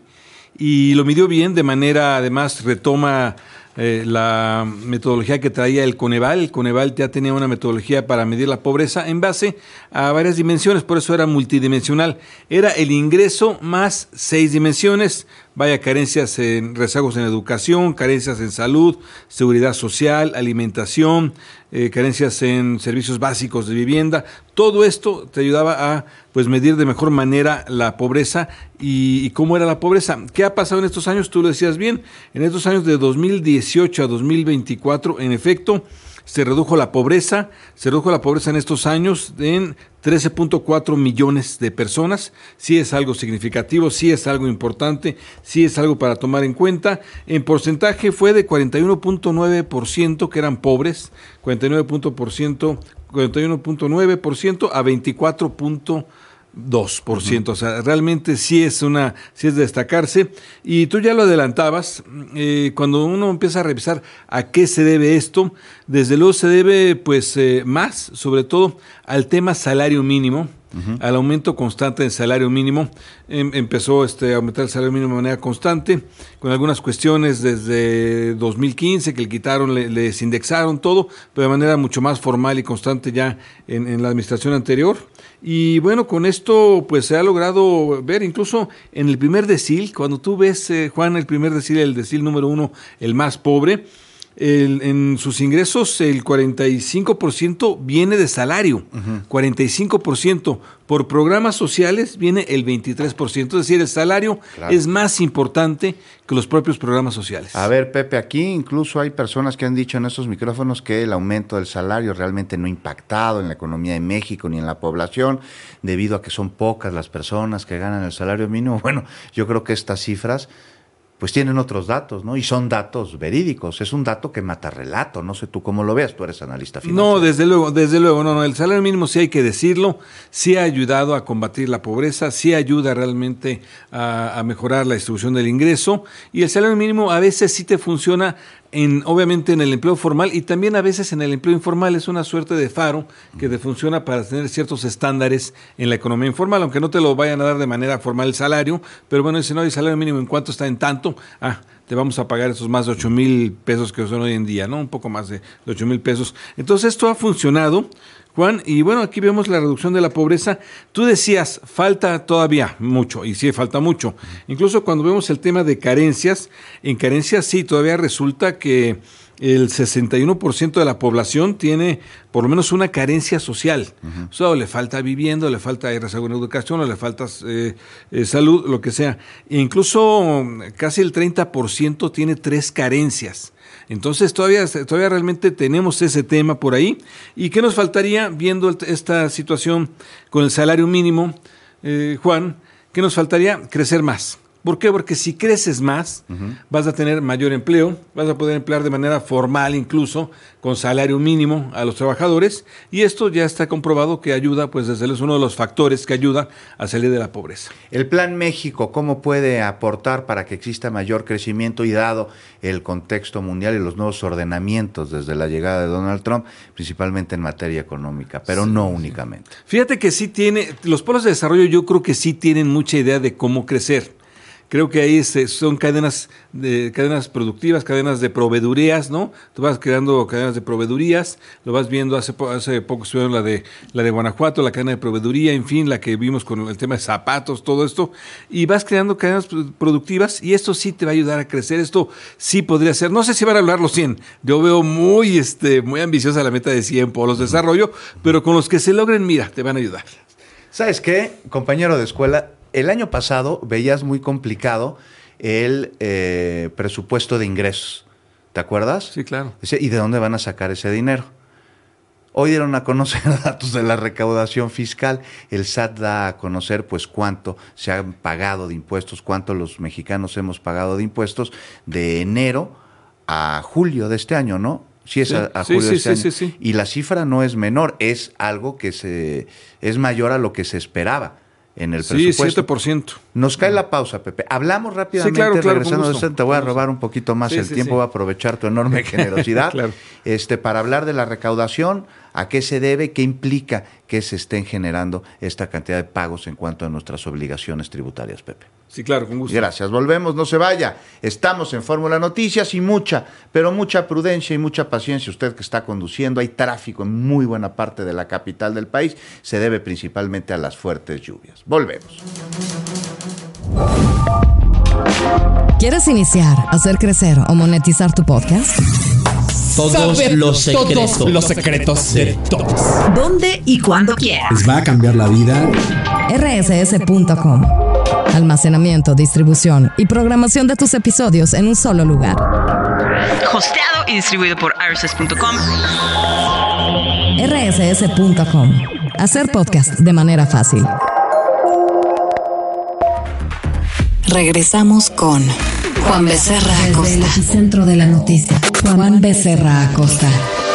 y lo midió bien, de manera, además, retoma eh, la metodología que traía el Coneval. El Coneval ya tenía una metodología para medir la pobreza en base a varias dimensiones, por eso era multidimensional. Era el ingreso más seis dimensiones. Vaya, carencias en rezagos en educación, carencias en salud, seguridad social, alimentación, eh, carencias en servicios básicos de vivienda. Todo esto te ayudaba a pues medir de mejor manera la pobreza y, y cómo era la pobreza. ¿Qué ha pasado en estos años? Tú lo decías bien. En estos años de dos mil dieciocho a dos mil veinticuatro, en efecto, se redujo la pobreza, se redujo la pobreza en estos años en trece punto cuatro millones de personas. Sí es algo significativo, sí es algo importante, sí es algo para tomar en cuenta. En porcentaje fue de cuarenta y uno punto nueve por ciento que eran pobres, cuarenta y nueve por ciento, cuarenta y uno punto nueve por ciento a veinticuatro punto dos por ciento. Uh-huh. O sea, realmente sí es una, sí es de destacarse. Y tú ya lo adelantabas, eh, cuando uno empieza a revisar a qué se debe esto, desde luego se debe pues eh, más, sobre todo, al tema salario mínimo. Uh-huh. Al aumento constante del salario mínimo. Em, empezó este, a aumentar el salario mínimo de manera constante, con algunas cuestiones desde dos mil quince que le quitaron, le, les indexaron todo, pero de manera mucho más formal y constante ya en, en la administración anterior. Y bueno, con esto pues se ha logrado ver incluso en el primer decil, cuando tú ves, eh, Juan, el primer decil, el decil número uno, el más pobre, El, en sus ingresos el cuarenta y cinco por ciento viene de salario, uh-huh. cuarenta y cinco por ciento por programas sociales viene el veintitrés por ciento, es decir, el salario claro. es más importante que los propios programas sociales. A ver, Pepe, aquí incluso hay personas que han dicho en estos micrófonos que el aumento del salario realmente no ha impactado en la economía de México ni en la población, debido a que son pocas las personas que ganan el salario mínimo. Bueno, yo creo que estas cifras pues tienen otros datos, ¿no? Y son datos verídicos, es un dato que mata relato, no sé tú cómo lo veas, tú eres analista financiero. No, desde luego, desde luego, no, no, el salario mínimo sí hay que decirlo, sí ha ayudado a combatir la pobreza, sí ayuda realmente a, a mejorar la distribución del ingreso, y el salario mínimo a veces sí te funciona en, obviamente en el empleo formal y también a veces en el empleo informal. Es una suerte de faro que te funciona para tener ciertos estándares en la economía informal, aunque no te lo vayan a dar de manera formal el salario, pero bueno, dicen, no, el salario mínimo en cuánto está en tanto, ah, te vamos a pagar esos más de ocho mil pesos que son hoy en día, ¿no? Un poco más de ocho mil pesos. Entonces esto ha funcionado, Juan, y bueno, aquí vemos la reducción de la pobreza. Tú decías, falta todavía mucho, y sí, falta mucho. Incluso cuando vemos el tema de carencias, en carencias sí, todavía resulta que el sesenta y uno por ciento de la población tiene por lo menos una carencia social. Uh-huh. O sea, o le falta vivienda, o le falta rezago en educación, o le falta eh, eh, salud, lo que sea. E incluso casi el treinta por ciento tiene tres carencias. Entonces todavía, todavía realmente tenemos ese tema por ahí. ¿Y qué nos faltaría viendo esta situación con el salario mínimo, eh, Juan? ¿Qué nos faltaría? Crecer más. ¿Por qué? Porque si creces más, uh-huh. vas a tener mayor empleo, vas a poder emplear de manera formal incluso, con salario mínimo a los trabajadores, y esto ya está comprobado que ayuda, pues desde luego es uno de los factores que ayuda a salir de la pobreza. El Plan México, ¿cómo puede aportar para que exista mayor crecimiento y dado el contexto mundial y los nuevos ordenamientos desde la llegada de Donald Trump, principalmente en materia económica, pero sí, no sí. únicamente? Fíjate que sí tiene, los polos de desarrollo yo creo que sí tienen mucha idea de cómo crecer. Creo que ahí se, son cadenas de cadenas productivas, cadenas de proveedurías, ¿no? Tú vas creando cadenas de proveedurías, lo vas viendo, hace, hace poco estuvieron la de la de Guanajuato, la cadena de proveeduría, en fin, la que vimos con el tema de zapatos, todo esto, y vas creando cadenas productivas y esto sí te va a ayudar a crecer, esto sí podría ser, no sé si van a hablar los cien, yo veo muy, este, muy ambiciosa la meta de cien polos de desarrollo, pero con los que se logren, mira, te van a ayudar. ¿Sabes qué, compañero de escuela? El año pasado veías muy complicado el eh, presupuesto de ingresos, ¿te acuerdas? Sí, claro. ¿Y de dónde van a sacar ese dinero? Hoy dieron a conocer datos de la recaudación fiscal. El S A T da a conocer pues cuánto se han pagado de impuestos, cuánto los mexicanos hemos pagado de impuestos de enero a julio de este año, ¿no? Sí, es sí, a, a julio sí, de este sí, año. Sí, sí. Y la cifra no es menor, es algo que se es mayor a lo que se esperaba. en el sí, presupuesto. siete por ciento. Nos cae la pausa, Pepe. Hablamos rápidamente, sí, claro, claro, regresando de esto, te voy a robar un poquito más sí, el sí, tiempo, sí. voy a aprovechar tu enorme generosidad Claro. este, para hablar de la recaudación, a qué se debe, qué implica que se estén generando esta cantidad de pagos en cuanto a nuestras obligaciones tributarias, Pepe. Sí, claro, con gusto. Gracias, volvemos, no se vaya. Estamos en Fórmula Noticias y mucha, pero mucha prudencia y mucha paciencia. Usted que está conduciendo, hay tráfico en muy buena parte de la capital del país, se debe principalmente a las fuertes lluvias. Volvemos. ¿Quieres iniciar, hacer crecer o monetizar tu podcast? Todos Saber los secretos. todos los secretos de todos. ¿Dónde y cuándo quieras? ¿Les va a cambiar la vida? R S S punto com. Almacenamiento, distribución y programación de tus episodios en un solo lugar. Hosteado y distribuido por R S S punto com. R S S punto com. Hacer podcast de manera fácil. Regresamos con Juan Becerra Acosta. Desde el epicentro de la noticia. Juan Becerra Acosta.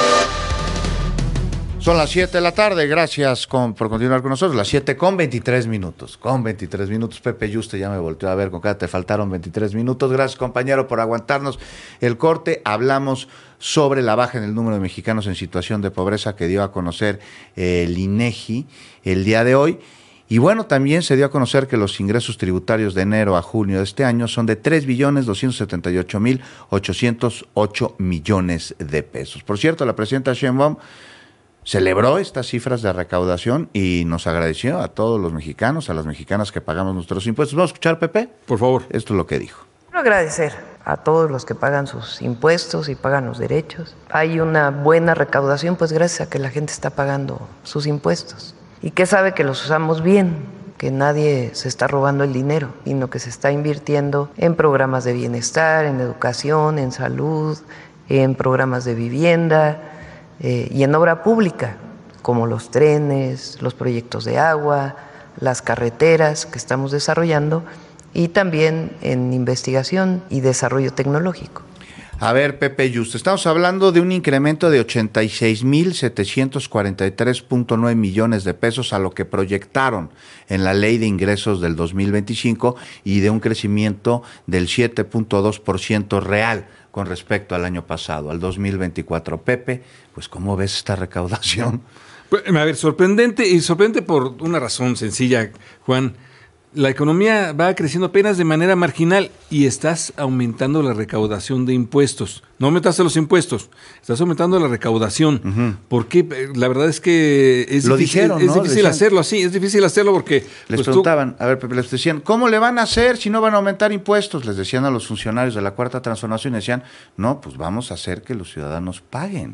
Son las siete de la tarde, gracias con, por continuar con nosotros. Las siete con veintitrés minutos. Con veintitrés minutos, Pepe Yuste ya me volteó a ver con cada te faltaron veintitrés minutos. Gracias, compañero, por aguantarnos el corte. Hablamos sobre la baja en el número de mexicanos en situación de pobreza que dio a conocer eh, el INEGI el día de hoy. Y bueno, también se dio a conocer que los ingresos tributarios de enero a junio de este año son de tres billones doscientos setenta y ocho mil ochocientos ocho millones de pesos. Por cierto, la presidenta Sheinbaum celebró estas cifras de recaudación y nos agradeció a todos los mexicanos, a las mexicanas que pagamos nuestros impuestos. ¿Vamos a escuchar, Pepe? Por favor. Esto es lo que dijo. Quiero agradecer a todos los que pagan sus impuestos y pagan los derechos. Hay una buena recaudación, pues gracias a que la gente está pagando sus impuestos y que sabe que los usamos bien, que nadie se está robando el dinero, sino que se está invirtiendo en programas de bienestar, en educación, en salud, en programas de vivienda eh, y en obra pública, como los trenes, los proyectos de agua, las carreteras que estamos desarrollando y también en investigación y desarrollo tecnológico. A ver, Pepe Yuste, estamos hablando de un incremento de ochenta y seis mil setecientos cuarenta y tres punto nueve millones de pesos a lo que proyectaron en la Ley de Ingresos del dos mil veinticinco y de un crecimiento del siete punto dos por ciento real con respecto al año pasado, al dos mil veinticuatro. Pepe, pues ¿cómo ves esta recaudación? Pues, a ver, sorprendente, y sorprendente por una razón sencilla, Juan. La economía va creciendo apenas de manera marginal y estás aumentando la recaudación de impuestos. No aumentaste los impuestos, estás aumentando la recaudación. Uh-huh. Porque la verdad es que es Lo difícil, dijeron, es ¿no? difícil Decían, hacerlo así, es difícil hacerlo porque... Les pues, preguntaban, tú, a ver, Pepe, les decían, ¿cómo le van a hacer si no van a aumentar impuestos? Les decían a los funcionarios de la Cuarta Transformación, decían, no, pues vamos a hacer que los ciudadanos paguen.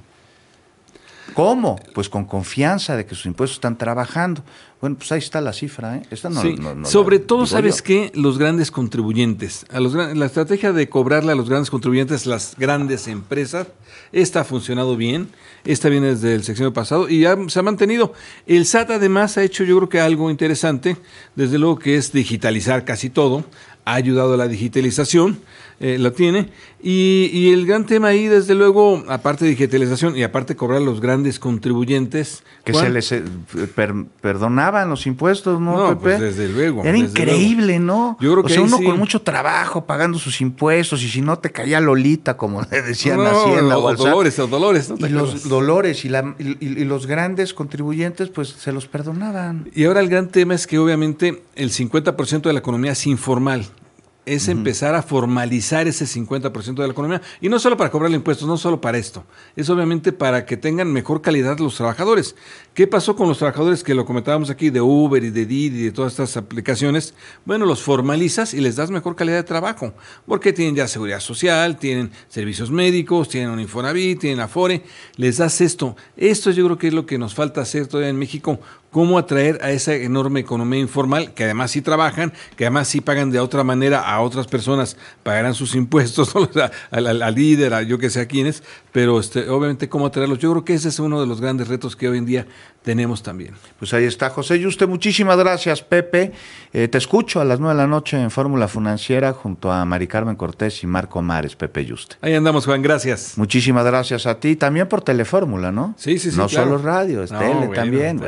¿Cómo? Pues con confianza de que sus impuestos están trabajando. Bueno, pues ahí está la cifra, ¿eh? Esta no, sí. no, no Sobre la, todo, ¿sabes yo. qué? Los grandes contribuyentes. A los, la estrategia de cobrarle a los grandes contribuyentes, las grandes empresas, esta ha funcionado bien. Esta viene desde el sexenio pasado y ya se ha mantenido. El S A T además ha hecho, yo creo que algo interesante, desde luego que es digitalizar casi todo. Ha ayudado a la digitalización, eh, la tiene, y, y el gran tema ahí, desde luego, aparte de digitalización y aparte cobrar a los grandes contribuyentes. Que Juan, se les eh, per, perdonaban los impuestos, ¿no, no, Pepe? pues desde luego. Era desde increíble, luego. ¿no? Yo creo que o sea, uno sí. con mucho trabajo pagando sus impuestos y si no te caía Lolita, como le decían no, a Hacienda. o, o Dolores, o Dolores. ¿No y los Dolores y, la, y, y los grandes contribuyentes, pues se los perdonaban. Y ahora el gran tema es que obviamente el cincuenta por ciento de la economía es informal. Es uh-huh. empezar a formalizar ese cincuenta por ciento de la economía. Y no solo para cobrar impuestos, no solo para esto. Es obviamente para que tengan mejor calidad los trabajadores. ¿Qué pasó con los trabajadores que lo comentábamos aquí de Uber y de Didi y de todas estas aplicaciones? Bueno, los formalizas y les das mejor calidad de trabajo. Porque tienen ya seguridad social, tienen servicios médicos, tienen un Infonavit, tienen Afore. Les das esto. Esto yo creo que es lo que nos falta hacer todavía en México. Cómo atraer a esa enorme economía informal, que además sí trabajan, que además sí pagan de otra manera a otras personas, pagarán sus impuestos, ¿no? al, al, al líder, a yo que sé a quiénes, pero este, obviamente cómo atraerlos. Yo creo que ese es uno de los grandes retos que hoy en día tenemos también. Pues ahí está, José Yuste, muchísimas gracias, Pepe. Eh, te escucho a las nueve de la noche en Fórmula Financiera junto a Mari Carmen Cortés y Marco Mares, Pepe Yuste. Ahí andamos, Juan, gracias. Muchísimas gracias a ti, también por Telefórmula, ¿no? Sí, sí, sí. No claro. solo radio, es no, tele bueno, también. Bueno, bueno, pues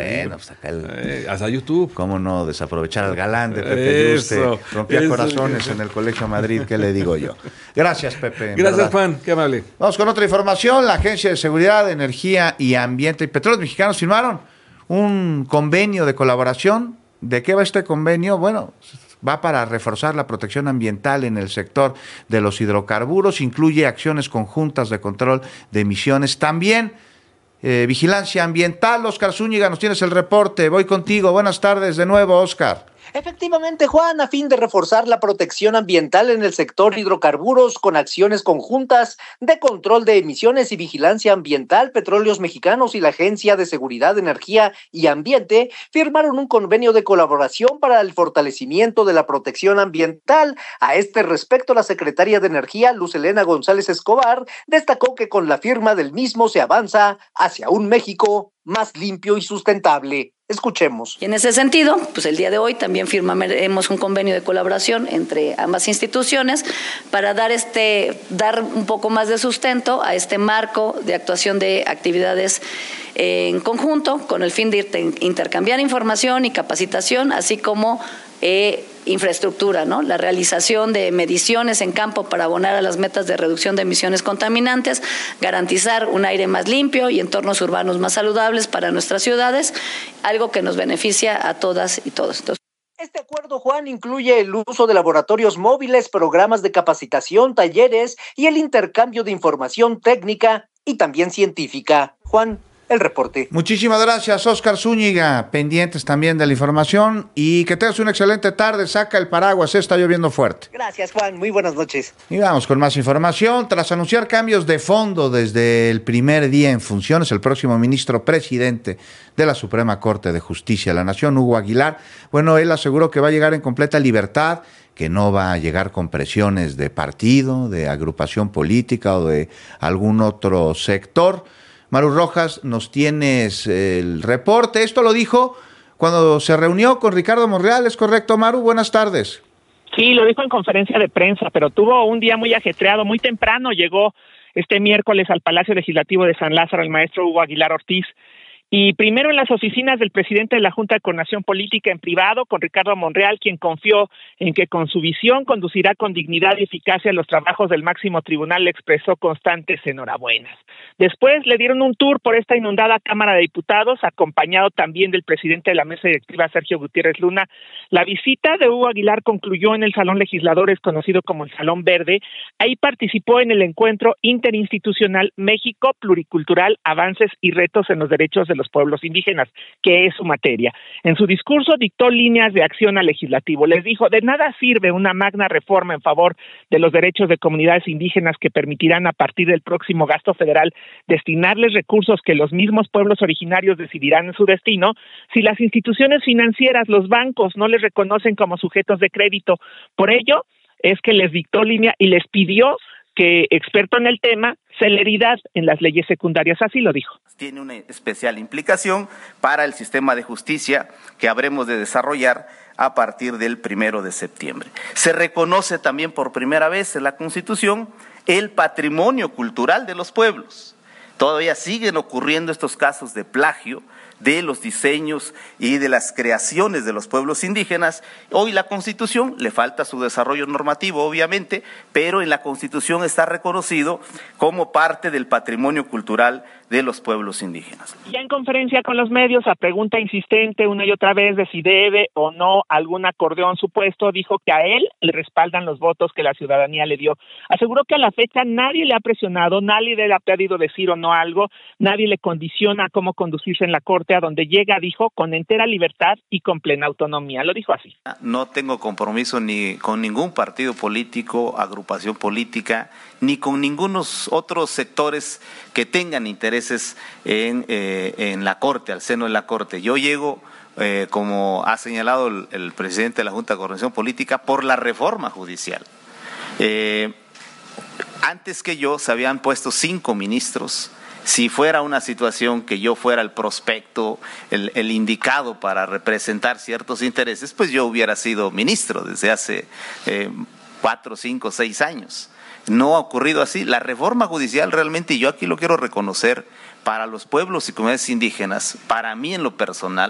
hasta acá el, eh, hasta YouTube. ¿Cómo no desaprovechar al galán de Pepe Yuste? Rompía eso, corazones eso. En el Colegio Madrid, ¿qué le digo yo? Gracias, Pepe. Gracias, verdad. Juan, qué amable. Vamos con otra información. La Agencia de Seguridad, Energía y Ambiente y Petróleos Mexicanos firmaron un convenio de colaboración. ¿De qué va este convenio? Bueno, va para reforzar la protección ambiental en el sector de los hidrocarburos, incluye acciones conjuntas de control de emisiones, también eh, vigilancia ambiental. Óscar Zúñiga, nos tienes el reporte, voy contigo, buenas tardes de nuevo, Óscar. Efectivamente, Juan, a fin de reforzar la protección ambiental en el sector hidrocarburos con acciones conjuntas de control de emisiones y vigilancia ambiental, Petróleos Mexicanos y la Agencia de Seguridad, Energía y Ambiente firmaron un convenio de colaboración para el fortalecimiento de la protección ambiental. A este respecto, la secretaria de Energía, Luz Helena González Escobar, destacó que con la firma del mismo se avanza hacia un México más limpio y sustentable. Escuchemos. Y en ese sentido, pues el día de hoy también firmamos un convenio de colaboración entre ambas instituciones para dar este dar un poco más de sustento a este marco de actuación de actividades en conjunto con el fin de intercambiar información y capacitación, así como eh, infraestructura, ¿no? La realización de mediciones en campo para abonar a las metas de reducción de emisiones contaminantes, garantizar un aire más limpio y entornos urbanos más saludables para nuestras ciudades, algo que nos beneficia a todas y todos. Entonces, este acuerdo, Juan, incluye el uso de laboratorios móviles, programas de capacitación, talleres y el intercambio de información técnica y también científica. Juan, el reporte. Muchísimas gracias, Óscar Zúñiga, pendientes también de la información y que tengas una excelente tarde. Saca el paraguas, está lloviendo fuerte. Gracias, Juan, muy buenas noches. Y vamos con más información. Tras anunciar cambios de fondo desde el primer día en funciones, el próximo ministro presidente de la Suprema Corte de Justicia de la Nación, Hugo Aguilar, bueno, él aseguró que va a llegar en completa libertad, que no va a llegar con presiones de partido, de agrupación política o de algún otro sector. Maru Rojas, nos tienes el reporte. Esto lo dijo cuando se reunió con Ricardo Monreal, ¿es correcto, Maru? Buenas tardes. Sí, lo dijo en conferencia de prensa, pero tuvo un día muy ajetreado. Muy temprano llegó este miércoles al Palacio Legislativo de San Lázaro el maestro Hugo Aguilar Ortiz. Y primero en las oficinas del presidente de la Junta de Coordinación Política en privado, con Ricardo Monreal, quien confió en que con su visión conducirá con dignidad y eficacia los trabajos del máximo tribunal, le expresó constantes enhorabuenas. Después le dieron un tour por esta inundada Cámara de Diputados, acompañado también del presidente de la mesa directiva, Sergio Gutiérrez Luna. La visita de Hugo Aguilar concluyó en el Salón Legisladores, conocido como el Salón Verde. Ahí participó en el encuentro interinstitucional México Pluricultural, Avances y Retos en los Derechos de los Pueblos Indígenas, que es su materia. En su discurso dictó líneas de acción al legislativo. Les dijo, de nada sirve una magna reforma en favor de los derechos de comunidades indígenas que permitirán a partir del próximo gasto federal destinarles recursos que los mismos pueblos originarios decidirán en su destino, si las instituciones financieras, los bancos, no les reconocen como sujetos de crédito. Por ello, es que les dictó línea y les pidió que, experto en el tema, celeridad en las leyes secundarias, así lo dijo. Tiene una especial implicación para el sistema de justicia que habremos de desarrollar a partir del primero de septiembre. Se reconoce también por primera vez en la Constitución el patrimonio cultural de los pueblos. Todavía siguen ocurriendo estos casos de plagio de los diseños y de las creaciones de los pueblos indígenas. Hoy la Constitución, le falta su desarrollo normativo obviamente, pero en la Constitución está reconocido como parte del patrimonio cultural de los pueblos indígenas. Ya en conferencia con los medios, a pregunta insistente una y otra vez de si debe o no algún acordeón supuesto, dijo que a él le respaldan los votos que la ciudadanía le dio. Aseguró que a la fecha nadie le ha presionado, nadie le ha pedido decir o no algo, nadie le condiciona cómo conducirse en la Corte, a donde llega, dijo, con entera libertad y con plena autonomía. Lo dijo así. No tengo compromiso ni con ningún partido político, agrupación política, ni con ningunos otros sectores que tengan intereses en, eh, en la Corte, al seno de la Corte. Yo llego, eh, como ha señalado el, el presidente de la Junta de Coordinación Política, por la reforma judicial. Eh, antes que yo se habían puesto cinco ministros. Si fuera una situación que yo fuera el prospecto, el, el indicado para representar ciertos intereses, pues yo hubiera sido ministro desde hace eh, cuatro, cinco, seis años. No ha ocurrido así. La reforma judicial realmente, y yo aquí lo quiero reconocer, para los pueblos y comunidades indígenas, para mí en lo personal,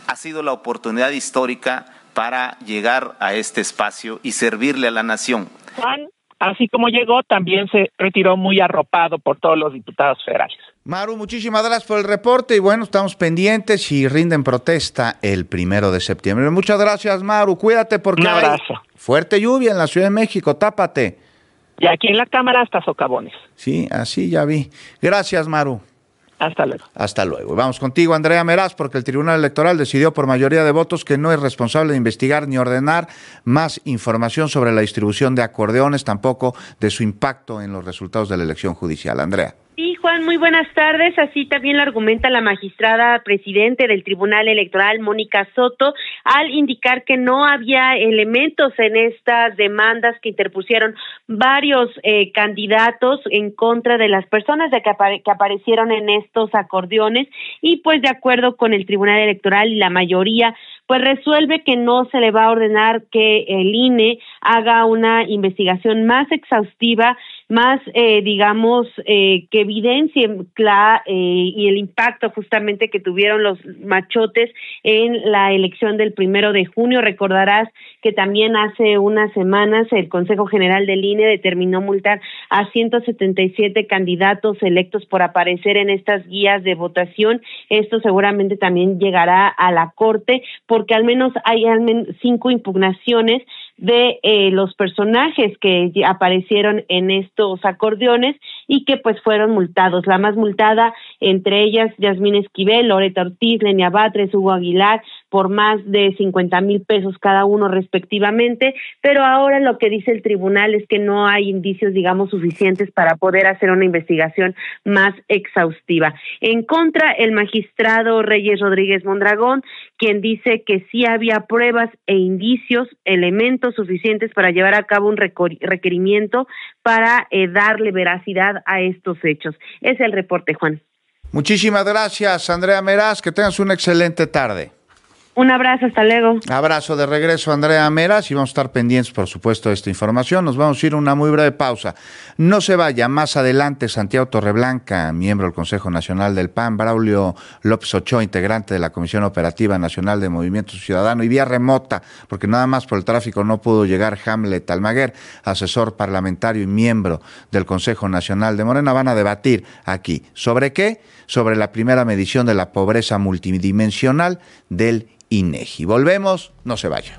ha sido la oportunidad histórica para llegar a este espacio y servirle a la nación. Juan, así como llegó, también se retiró muy arropado por todos los diputados federales. Maru, muchísimas gracias por el reporte y bueno, estamos pendientes y rinden protesta el primero de septiembre. Muchas gracias, Maru, cuídate porque Un abrazo. hay fuerte lluvia en la Ciudad de México, tápate. Y aquí en la Cámara hasta socavones. Sí, así ya vi. Gracias, Maru. Hasta luego. Hasta luego. Vamos contigo, Andrea Meraz, porque el Tribunal Electoral decidió por mayoría de votos que no es responsable de investigar ni ordenar más información sobre la distribución de acordeones, tampoco de su impacto en los resultados de la elección judicial. Andrea. Sí, Juan, muy buenas tardes. Así también lo argumenta la magistrada presidente del Tribunal Electoral, Mónica Soto, al indicar que no había elementos en estas demandas que interpusieron varios eh, candidatos en contra de las personas de que, apare- que aparecieron en estos acordeones y pues de acuerdo con el Tribunal Electoral y la mayoría pues resuelve que no se le va a ordenar que el I N E haga una investigación más exhaustiva, más, eh, digamos, eh, que evidencie la, eh, y el impacto justamente que tuvieron los machotes en la elección del primero de junio. Recordarás que también hace unas semanas el Consejo General del I N E determinó multar a ciento setenta y siete candidatos electos por aparecer en estas guías de votación. Esto seguramente también llegará a la Corte, porque al menos hay al menos cinco impugnaciones de eh, los personajes que aparecieron en estos acordeones y que pues fueron multados. La más multada, entre ellas Yasmín Esquivel, Loreta Ortiz, Lenia Batres, Hugo Aguilar, por más de cincuenta mil pesos cada uno respectivamente, pero ahora lo que dice el tribunal es que no hay indicios, digamos, suficientes para poder hacer una investigación más exhaustiva. En contra, el magistrado Reyes Rodríguez Mondragón, quien dice que sí había pruebas e indicios, elementos suficientes para llevar a cabo un requerimiento para eh, darle veracidad a estos hechos. Es el reporte, Juan. Muchísimas gracias, Andrea Meraz, que tengas una excelente tarde. Un abrazo, hasta luego. Abrazo de regreso, Andrea Meraz, y vamos a estar pendientes, por supuesto, de esta información. Nos vamos a ir a una muy breve pausa. No se vaya, más adelante, Santiago Torreblanca, miembro del Consejo Nacional del P A N, Braulio López Ochoa, integrante de la Comisión Operativa Nacional de Movimiento Ciudadano, y vía remota, porque nada más por el tráfico no pudo llegar Hamlet Almaguer, asesor parlamentario y miembro del Consejo Nacional de Morena, van a debatir aquí. ¿Sobre qué? Sobre la primera medición de la pobreza multidimensional del I N E G I. Volvemos, no se vaya.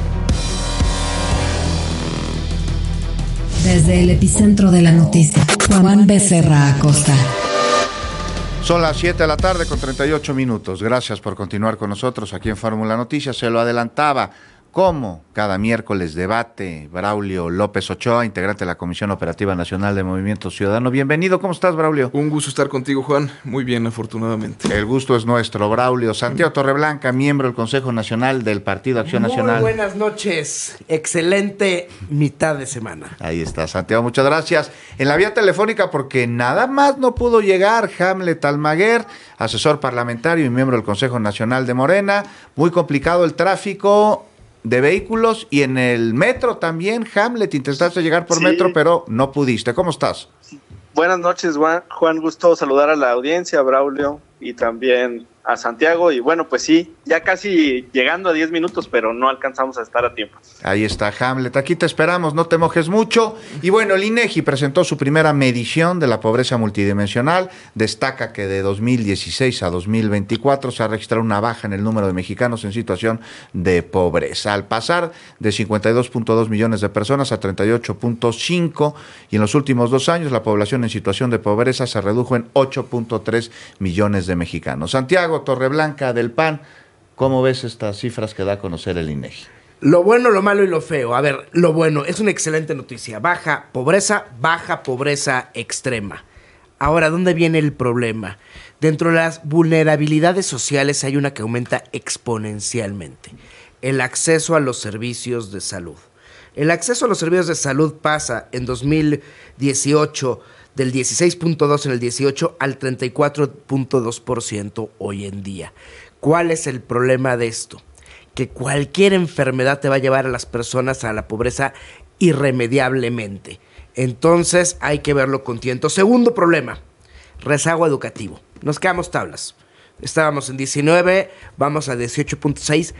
Desde el epicentro de la noticia, Juan Becerra Acosta. Son las siete de la tarde con treinta y ocho minutos. Gracias por continuar con nosotros aquí en Fórmula Noticias. Se lo adelantaba. Como cada miércoles debate Braulio López Ochoa, integrante de la Comisión Operativa Nacional de Movimiento Ciudadano. Bienvenido, ¿cómo estás, Braulio? Un gusto estar contigo, Juan. Muy bien, afortunadamente. El gusto es nuestro, Braulio. Santiago Torreblanca, miembro del Consejo Nacional del Partido Acción Muy Nacional. Muy buenas noches. Excelente mitad de semana. Ahí está, Santiago, muchas gracias. En la vía telefónica, porque nada más no pudo llegar Hamlet Almaguer, asesor parlamentario y miembro del Consejo Nacional de Morena. Muy complicado el tráfico de vehículos y en el metro también. Hamlet, intentaste llegar por sí. metro, pero no pudiste. ¿Cómo estás? Buenas noches, Juan. Juan, gusto saludar a la audiencia, a Braulio y también a Santiago. Y bueno, pues sí, ya casi llegando a diez minutos, pero no alcanzamos a estar a tiempo. Ahí está Hamlet, aquí te esperamos, no te mojes mucho. Y bueno, el I N E G I presentó su primera medición de la pobreza multidimensional. Destaca que de dos mil dieciséis a dos mil veinticuatro se ha registrado una baja en el número de mexicanos en situación de pobreza, al pasar de cincuenta y dos punto dos millones de personas a treinta y ocho punto cinco, y en los últimos dos años la población en situación de pobreza se redujo en ocho punto tres millones de mexicanos. Santiago Torreblanca del P A N, ¿cómo ves estas cifras que da a conocer el I N E G I? Lo bueno, lo malo y lo feo. A ver, lo bueno, es una excelente noticia. Baja pobreza, baja pobreza extrema. Ahora, ¿dónde viene el problema? Dentro de las vulnerabilidades sociales hay una que aumenta exponencialmente. El acceso a los servicios de salud. El acceso a los servicios de salud pasa en dos mil dieciocho del dieciséis punto dos en el dieciocho al treinta y cuatro punto dos por ciento hoy en día. ¿Cuál es el problema de esto? Que cualquier enfermedad te va a llevar a las personas a la pobreza irremediablemente. Entonces hay que verlo con tiento. Segundo problema, rezago educativo. Nos quedamos tablas. Estábamos en diecinueve, vamos a dieciocho punto seis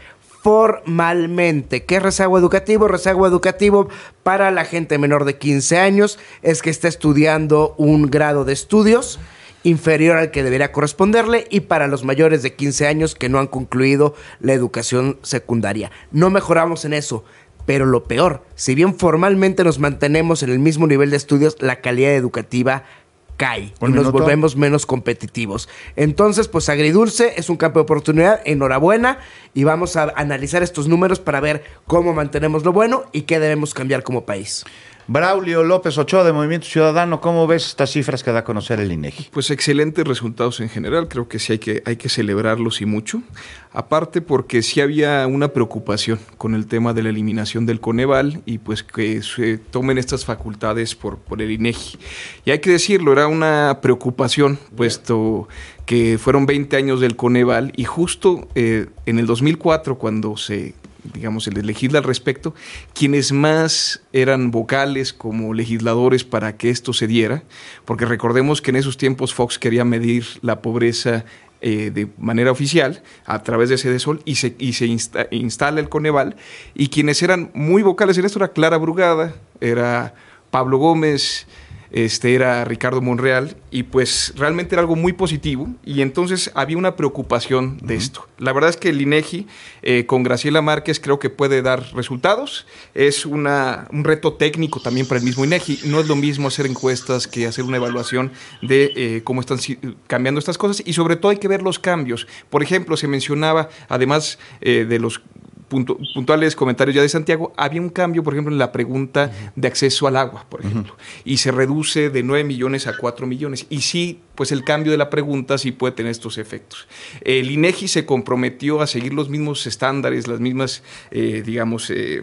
formalmente. ¿Qué es rezago educativo? Rezago educativo para la gente menor de quince años es que está estudiando un grado de estudios inferior al que debería corresponderle, y para los mayores de quince años que no han concluido la educación secundaria. No mejoramos en eso, pero lo peor, si bien formalmente nos mantenemos en el mismo nivel de estudios, la calidad educativa cae y nos volvemos menos competitivos. Entonces, pues agridulce, es un campo de oportunidad, enhorabuena, y vamos a analizar estos números para ver cómo mantenemos lo bueno y qué debemos cambiar como país. Braulio López Ochoa, de Movimiento Ciudadano, ¿cómo ves estas cifras que da a conocer el INEGI? Pues excelentes resultados en general, creo que sí hay que, hay que celebrarlos y mucho. Aparte porque sí había una preocupación con el tema de la eliminación del Coneval y pues que se tomen estas facultades por, por el INEGI. Y hay que decirlo, era una preocupación, puesto que fueron veinte años del Coneval y justo eh, en el dos mil cuatro, cuando se... digamos, el legisla al respecto, quienes más eran vocales como legisladores para que esto se diera, porque recordemos que en esos tiempos Fox quería medir la pobreza eh, de manera oficial a través de Cedesol y se, y se insta, instala el Coneval, y quienes eran muy vocales en esto era Clara Brugada, era Pablo Gómez, este era Ricardo Monreal, y pues realmente era algo muy positivo, y entonces había una preocupación de uh-huh. esto. La verdad es que el INEGI eh, con Graciela Márquez creo que puede dar resultados. Es una, un reto técnico también para el mismo INEGI. No es lo mismo hacer encuestas que hacer una evaluación de eh, cómo están cambiando estas cosas, y sobre todo hay que ver los cambios. Por ejemplo, se mencionaba, además eh, de los Punto, puntuales comentarios ya de Santiago, había un cambio, por ejemplo, en la pregunta de acceso al agua, por ejemplo, uh-huh. y se reduce de nueve millones a cuatro millones, y sí, pues el cambio de la pregunta sí puede tener estos efectos. El INEGI se comprometió a seguir los mismos estándares, las mismas, eh, digamos, eh,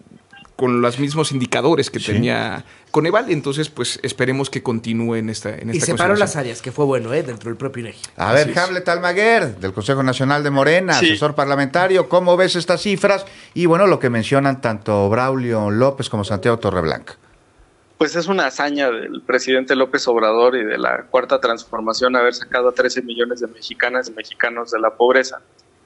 con los mismos indicadores que sí. tenía Coneval, entonces pues esperemos que continúe en esta en esta Y separó las áreas, que fue bueno, ¿eh? Dentro del propio INEGI. A Así ver, Hamlet Almaguer, del Consejo Nacional de Morena, sí. asesor parlamentario, ¿cómo ves estas cifras? Y bueno, lo que mencionan tanto Braulio López como Santiago Torreblanca. Pues es una hazaña del presidente López Obrador y de la Cuarta Transformación haber sacado a trece millones de mexicanas y mexicanos de la pobreza.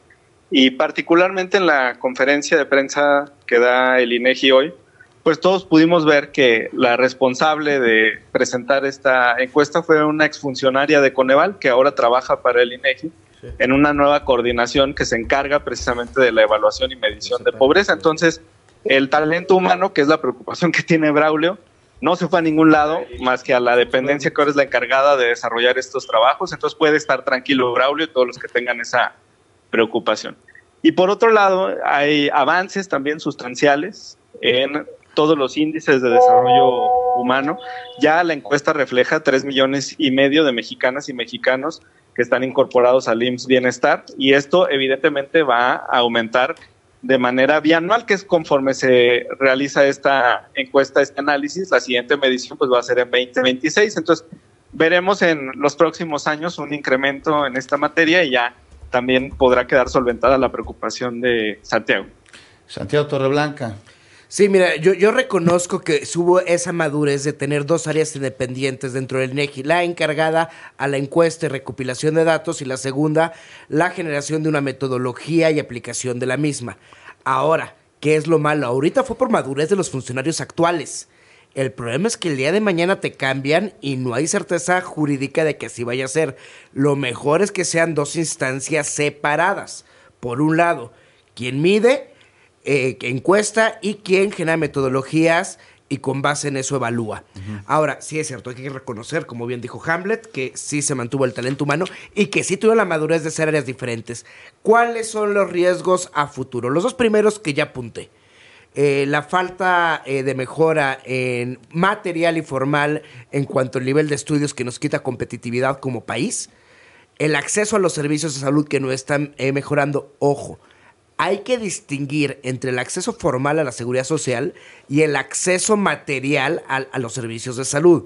Y particularmente en la conferencia de prensa que da el INEGI hoy, pues todos pudimos ver que la responsable de presentar esta encuesta fue una exfuncionaria de Coneval que ahora trabaja para el INEGI sí. en una nueva coordinación que se encarga precisamente de la evaluación y medición de pobreza. Entonces, el talento humano, que es la preocupación que tiene Braulio, no se fue a ningún lado más que a la dependencia que ahora es la encargada de desarrollar estos trabajos. Entonces puede estar tranquilo Braulio y todos los que tengan esa preocupación. Y por otro lado, hay avances también sustanciales en todos los índices de desarrollo humano. Ya la encuesta refleja tres millones y medio de mexicanas y mexicanos que están incorporados al I M S S Bienestar, y esto evidentemente va a aumentar de manera bianual, que es conforme se realiza esta encuesta, este análisis. La siguiente medición pues va a ser en veinte veintiséis, entonces veremos en los próximos años un incremento en esta materia, y ya también podrá quedar solventada la preocupación de Santiago. Santiago Torreblanca. Sí, mira, yo, yo reconozco que hubo esa madurez de tener dos áreas independientes dentro del INEGI, la encargada a la encuesta y recopilación de datos, y la segunda, la generación de una metodología y aplicación de la misma. Ahora, ¿qué es lo malo? Ahorita fue por madurez de los funcionarios actuales. El problema es que el día de mañana te cambian y no hay certeza jurídica de que así vaya a ser. Lo mejor es que sean dos instancias separadas. Por un lado, quien mide, eh, encuesta, y quien genera metodologías y con base en eso evalúa. Uh-huh. Ahora, sí es cierto, hay que reconocer, como bien dijo Hamlet, que sí se mantuvo el talento humano y que sí tuvo la madurez de ser áreas diferentes. ¿Cuáles son los riesgos a futuro? Los dos primeros que ya apunté. Eh, la falta eh, de mejora en material y formal en cuanto al nivel de estudios, que nos quita competitividad como país. El acceso a los servicios de salud que no están eh, mejorando. Ojo, hay que distinguir entre el acceso formal a la seguridad social y el acceso material a, a los servicios de salud.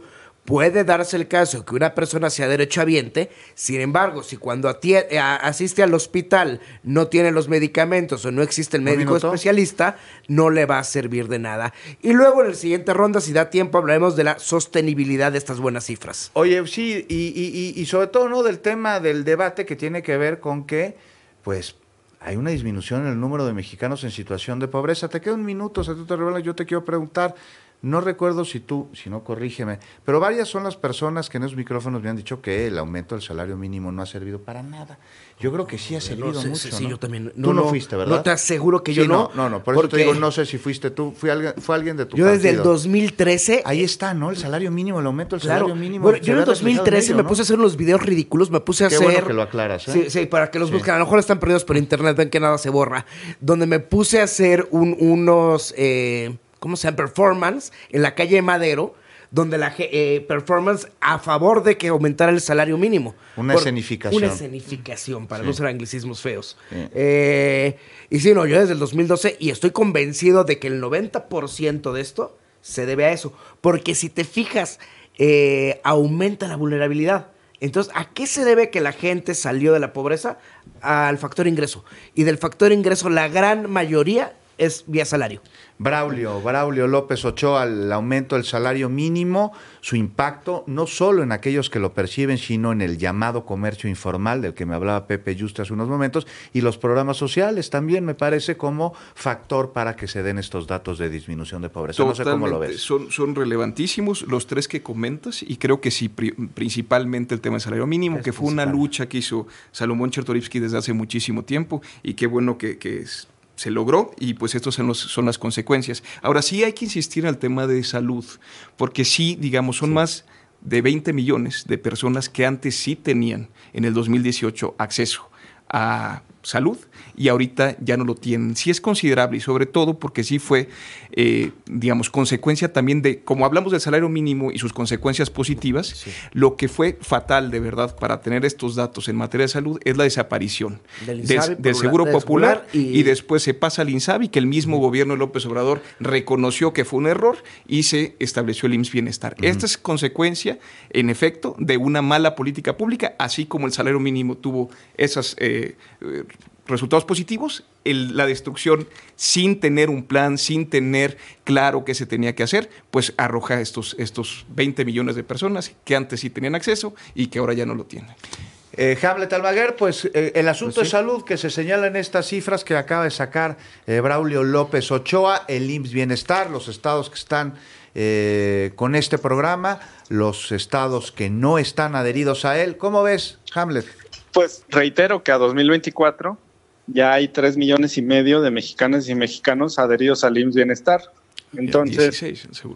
Puede darse el caso que una persona sea derechohabiente, sin embargo, si cuando atie- a- asiste al hospital no tiene los medicamentos o no existe el médico especialista, no le va a servir de nada. Y luego en la siguiente ronda, si da tiempo, hablaremos de la sostenibilidad de estas buenas cifras. Oye, sí, y, y, y, y sobre todo, ¿no?, del tema del debate que tiene que ver con que, pues, hay una disminución en el número de mexicanos en situación de pobreza. Te queda un minuto, Satuto Rivera, yo te quiero preguntar. No recuerdo si tú, si no, corrígeme, pero varias son las personas que en esos micrófonos me han dicho que el aumento del salario mínimo no ha servido para nada. Yo creo que sí ha servido no sé, mucho, sí, ¿no? yo también. Tú No, no, no, fuiste, ¿verdad? no te aseguro que yo Sí, no. No, no, por eso te porque digo, no sé si fuiste tú, fui alguien, fue alguien de tu yo desde partido. el dos mil trece... Ahí está, ¿no? El salario mínimo, el aumento del Claro. salario mínimo. Bueno, se yo en ve el dos mil trece reflejado en ello, me ¿no? puse a hacer unos videos ridículos, me puse a Qué hacer... bueno que lo aclaras, ¿eh? Sí, sí, para que los Sí. busquen. A lo mejor están perdidos por internet, ven que nada se borra. Donde me puse a hacer un- unos, eh, ¿cómo se llama? Performance en la calle Madero, donde la ge- eh, performance a favor de que aumentara el salario mínimo. Una Por- escenificación. Una escenificación, para Sí. no usar anglicismos feos. Sí. Eh, y sí, no, yo desde el dos mil doce, y estoy convencido de que el noventa por ciento de esto se debe a eso. Porque si te fijas, eh, aumenta la vulnerabilidad. Entonces, ¿a qué se debe que la gente salió de la pobreza? Al factor ingreso. Y del factor ingreso, la gran mayoría es vía salario. Braulio, Braulio López Ochoa, el aumento del salario mínimo, su impacto no solo en aquellos que lo perciben, sino en el llamado comercio informal, del que me hablaba Pepe Yuste hace unos momentos, y los programas sociales también me parece como factor para que se den estos datos de disminución de pobreza. No sé cómo lo Totalmente. ves. Son, son relevantísimos los tres que comentas, y creo que sí, pri- principalmente el tema del salario mínimo, Es que fue una principal. lucha que hizo Salomón Chertorivsky desde hace muchísimo tiempo, y qué bueno que, que es- se logró, y pues estas son, los- son las consecuencias. Ahora sí hay que insistir en el tema de salud, porque sí, digamos, son más de veinte millones de personas que antes sí tenían en el dos mil dieciocho acceso a salud, y ahorita ya no lo tienen. Sí es considerable, y sobre todo porque sí fue, eh, digamos, consecuencia también de, como hablamos del salario mínimo y sus consecuencias positivas, sí. Lo que fue fatal de verdad para tener estos datos en materia de salud es la desaparición Del del, INSABI, del por Seguro la- del Popular, Popular y- y después se pasa al INSABI, que el mismo uh-huh. gobierno de López Obrador reconoció que fue un error, y se estableció el I M S S Bienestar. Uh-huh. Esta es consecuencia, en efecto, de una mala política pública, así como el salario mínimo tuvo esas eh, eh, resultados positivos, el, la destrucción sin tener un plan, sin tener claro qué se tenía que hacer, pues arroja estos, estos veinte millones de personas que antes sí tenían acceso y que ahora ya no lo tienen. Eh, Hamlet Almaguer, pues eh, el asunto Pues sí. de salud que se señala en estas cifras que acaba de sacar eh, Braulio López Ochoa, el I M S S Bienestar, los estados que están eh, con este programa, los estados que no están adheridos a él. ¿Cómo ves, Hamlet? Pues reitero que a dos mil veinticuatro ya hay tres millones y medio de mexicanas y mexicanos adheridos al I M S S Bienestar. Entonces, dieciséis, seguro.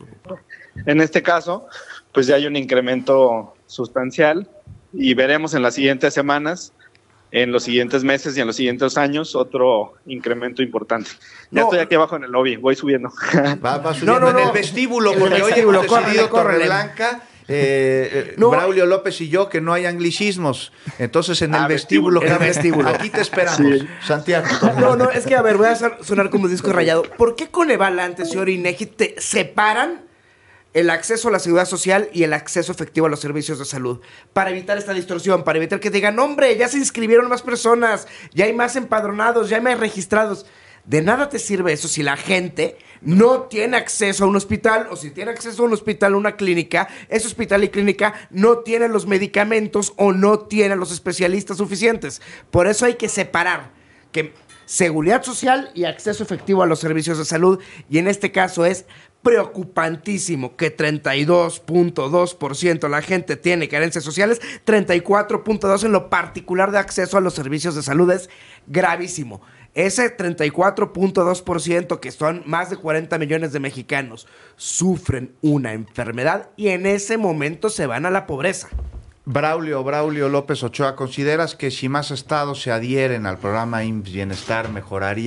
En este caso, pues ya hay un incremento sustancial, y veremos en las siguientes semanas, en los siguientes meses y en los siguientes años otro incremento importante. Ya No. estoy aquí abajo en el lobby, voy subiendo. Va, va subiendo No, no, en no. el vestíbulo, En el porque hoy vestíbulo, hemos decidido córrele, córrele. Torreblanca, eh, eh, No. Braulio López y yo, que no hay anglicismos. Entonces, en el Ah, vestíbulo, vestíbulo. Hamlet, En el vestíbulo. aquí te esperamos, Sí. Santiago. No, no, es que a ver, voy a hacer- sonar como disco rayado. ¿Por qué Coneval antes y ahora INEGI te separan el acceso a la seguridad social y el acceso efectivo a los servicios de salud? Para evitar esta distorsión, para evitar que digan, hombre, ya se inscribieron más personas, ya hay más empadronados, ya hay más registrados. De nada te sirve eso si la gente no tiene acceso a un hospital, o si tiene acceso a un hospital o una clínica, ese hospital y clínica no tienen los medicamentos o no tienen los especialistas suficientes. Por eso hay que separar que seguridad social y acceso efectivo a los servicios de salud, y en este caso es preocupantísimo que treinta y dos punto dos por ciento la gente tiene carencias sociales, treinta y cuatro punto dos por ciento en lo particular de acceso a los servicios de salud. Es gravísimo. Ese treinta y cuatro punto dos por ciento, que son más de cuarenta millones de mexicanos, sufren una enfermedad y en ese momento se van a la pobreza. Braulio, Braulio López Ochoa, ¿consideras que si más estados se adhieren al programa I M S S Bienestar mejoraría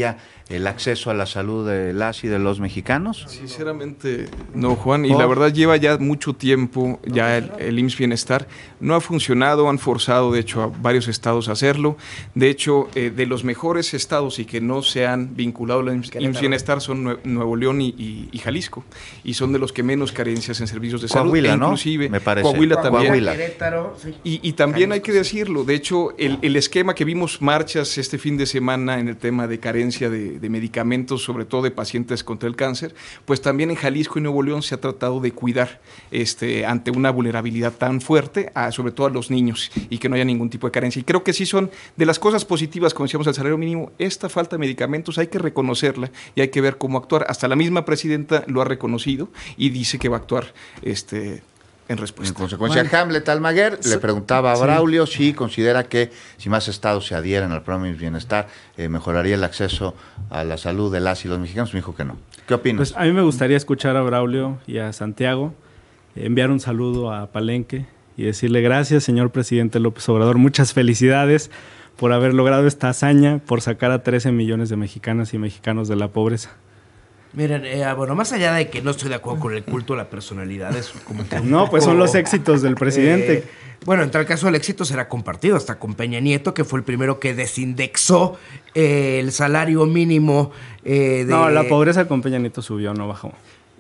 el acceso a la salud de las y de los mexicanos? Sinceramente, no, Juan, y la verdad lleva ya mucho tiempo ya el, el I M S S Bienestar. No ha funcionado, han forzado de hecho a varios estados a hacerlo. De hecho, eh, de los mejores estados y que no se han vinculado al I M S S Bienestar son Nue- Nuevo León y, y, y Jalisco, y son de los que menos carencias en servicios de salud. Coahuila, e ¿no? inclusive Me parece. Coahuila también. Coahuila. Querétaro, sí. Y, y también hay que decirlo, de hecho, el, el esquema que vimos marchas este fin de semana en el tema de carencia de, de medicamentos, sobre todo de pacientes contra el cáncer, pues también en Jalisco y Nuevo León se ha tratado de cuidar este, ante una vulnerabilidad tan fuerte, a, sobre todo a los niños, y que no haya ningún tipo de carencia. Y creo que sí son de las cosas positivas, como decíamos, el salario mínimo, esta falta de medicamentos hay que reconocerla y hay que ver cómo actuar. Hasta la misma presidenta lo ha reconocido y dice que va a actuar este, en respuesta. En consecuencia, bueno. Hamlet Almaguer le preguntaba a Braulio sí. si considera que si más estados se adhieren al programa Bienestar, eh, mejoraría el acceso a la salud de las y los mexicanos. Me dijo que no. ¿Qué opinas? Pues a mí me gustaría escuchar a Braulio y a Santiago, eh, enviar un saludo a Palenque y decirle gracias, señor presidente López Obrador, muchas felicidades por haber logrado esta hazaña, por sacar a trece millones de mexicanas y mexicanos de la pobreza. Miren, eh, bueno, más allá de que no estoy de acuerdo con el culto a la personalidad, es como que... No, pues son los éxitos del presidente. Eh, bueno, en tal caso el éxito será compartido hasta con Peña Nieto, que fue el primero que desindexó eh, el salario mínimo eh, de... No, la pobreza con Peña Nieto subió, no bajó.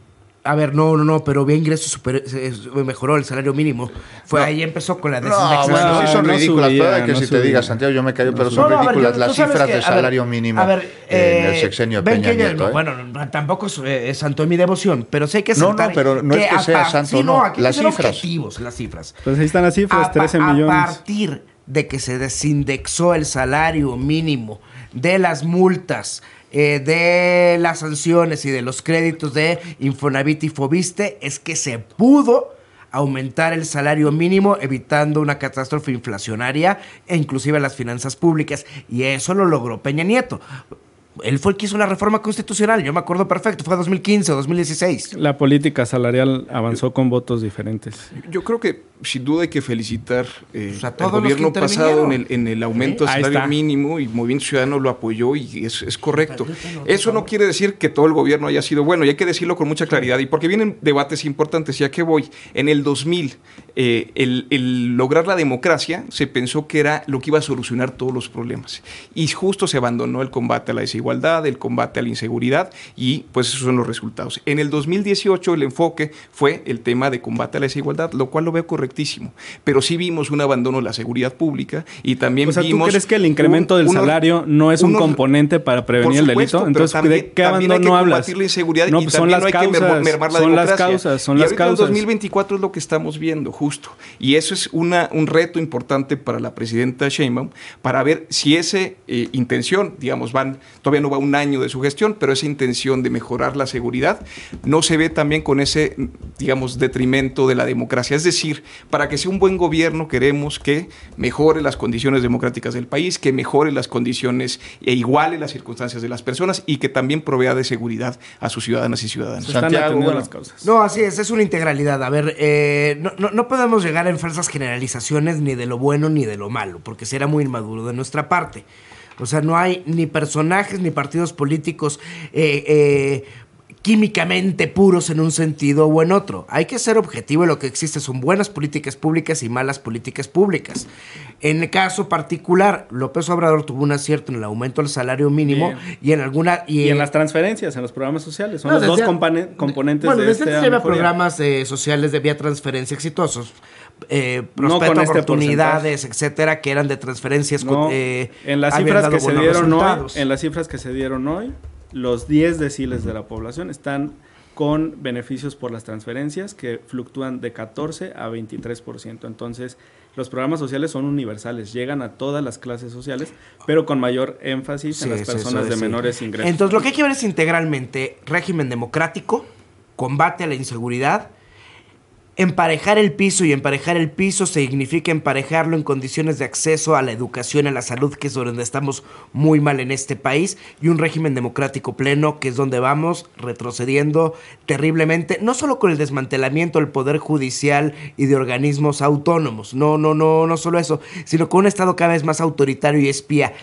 A ver, no, no, no, pero había ingresos, super, mejoró el salario mínimo. Fue no. ahí empezó con la No, desindexión. bueno, sí son no ridículas, subía, pero hay que no si subía. te diga, Santiago, yo me cayó, No pero subía. son No, no, a ver, ridículas yo- las tú sabes cifras que- de a ver, salario mínimo a ver, eh, en el eh, sexenio de ven Peña que yo- Nieto. no, ¿eh? Bueno, no, tampoco es, eh, es santo de mi devoción, pero sé que No, aceptar no, pero no es que a sea par- santo, sí, no, aquí las son cifras. objetivos, las cifras. Pues ahí están las cifras, A, trece pa- millones. A partir de que se desindexó el salario mínimo, de las multas, eh, de las sanciones y de los créditos de Infonavit y Fobiste, es que se pudo aumentar el salario mínimo evitando una catástrofe inflacionaria e inclusive las finanzas públicas, y eso lo logró Peña Nieto. Él fue el que hizo la reforma constitucional, yo me acuerdo perfecto, fue dos mil quince o dos mil dieciséis. La política salarial avanzó con votos diferentes. Yo creo que sin duda hay que felicitar eh, Pues a al todos los gobierno que pasado en intervinieron. el, en el aumento Sí, del ahí salario está. mínimo, y Movimiento Ciudadano lo apoyó y es, es correcto. Eso no quiere decir que todo el gobierno haya sido bueno, y hay que decirlo con mucha claridad, y porque vienen debates importantes. ¿Y a qué voy? En el dos mil, eh, el, el lograr la democracia se pensó que era lo que iba a solucionar todos los problemas, y justo se abandonó el combate a la desigualdad, el combate a la inseguridad, y pues esos son los resultados. En el dos mil dieciocho el enfoque fue el tema de combate a la desigualdad, lo cual lo veo correctísimo, pero sí vimos un abandono de la seguridad pública, y también O sea, ¿tú vimos... crees que el incremento un- del unos- salario no es un unos- componente para prevenir Por el supuesto, delito? pero Entonces, también- ¿de qué también hay abandono que hablas? combatir la inseguridad, No, y pues son también las no hay que causas, mermar la son las democracia. causas, son y las ahorita causas. en dos mil veinticuatro es lo que estamos viendo, justo. Y eso es una, un reto importante para la presidenta Sheinbaum, para ver si esa eh, intención, digamos, van, todavía no va un año de su gestión, pero esa intención de mejorar la seguridad no se ve también con ese, digamos, detrimento de la democracia. Es decir, para que sea un buen gobierno queremos que mejore las condiciones democráticas del país, que mejore las condiciones e iguale las circunstancias de las personas, y que también provea de seguridad a sus ciudadanas y ciudadanos. Se están atendiendo las causas. No, así es, es una integralidad. A ver, eh, no, no, no podemos llegar en falsas generalizaciones ni de lo bueno ni de lo malo, porque será muy inmaduro de nuestra parte. O sea, no hay ni personajes ni partidos políticos eh, eh, químicamente puros en un sentido o en otro. Hay que ser objetivo, y lo que existe son buenas políticas públicas y malas políticas públicas. En el caso particular, López Obrador tuvo un acierto en el aumento del salario mínimo. Bien. y en alguna y, y en las transferencias, en los programas sociales. Son no, los dos desde, compone, componentes bueno, de desde este antes había programas eh, sociales de vía transferencia exitosos. Eh, no con este oportunidades, etcétera, que eran de transferencias. No, eh, en las cifras que se dieron hoy, en las cifras que se dieron hoy, los diez deciles de la población están con beneficios por las transferencias que fluctúan de catorce a veintitrés por ciento. Entonces, los programas sociales son universales, llegan a todas las clases sociales, pero con mayor énfasis sí, en las personas sí, de sí. menores ingresos. Entonces, lo que hay que ver es integralmente régimen democrático, combate a la inseguridad, emparejar el piso, y emparejar el piso significa emparejarlo en condiciones de acceso a la educación y a la salud, que es donde estamos muy mal en este país, y un régimen democrático pleno, que es donde vamos retrocediendo terriblemente, no solo con el desmantelamiento del poder judicial y de organismos autónomos, no, no, no, no solo eso, sino con un Estado cada vez más autoritario y espía,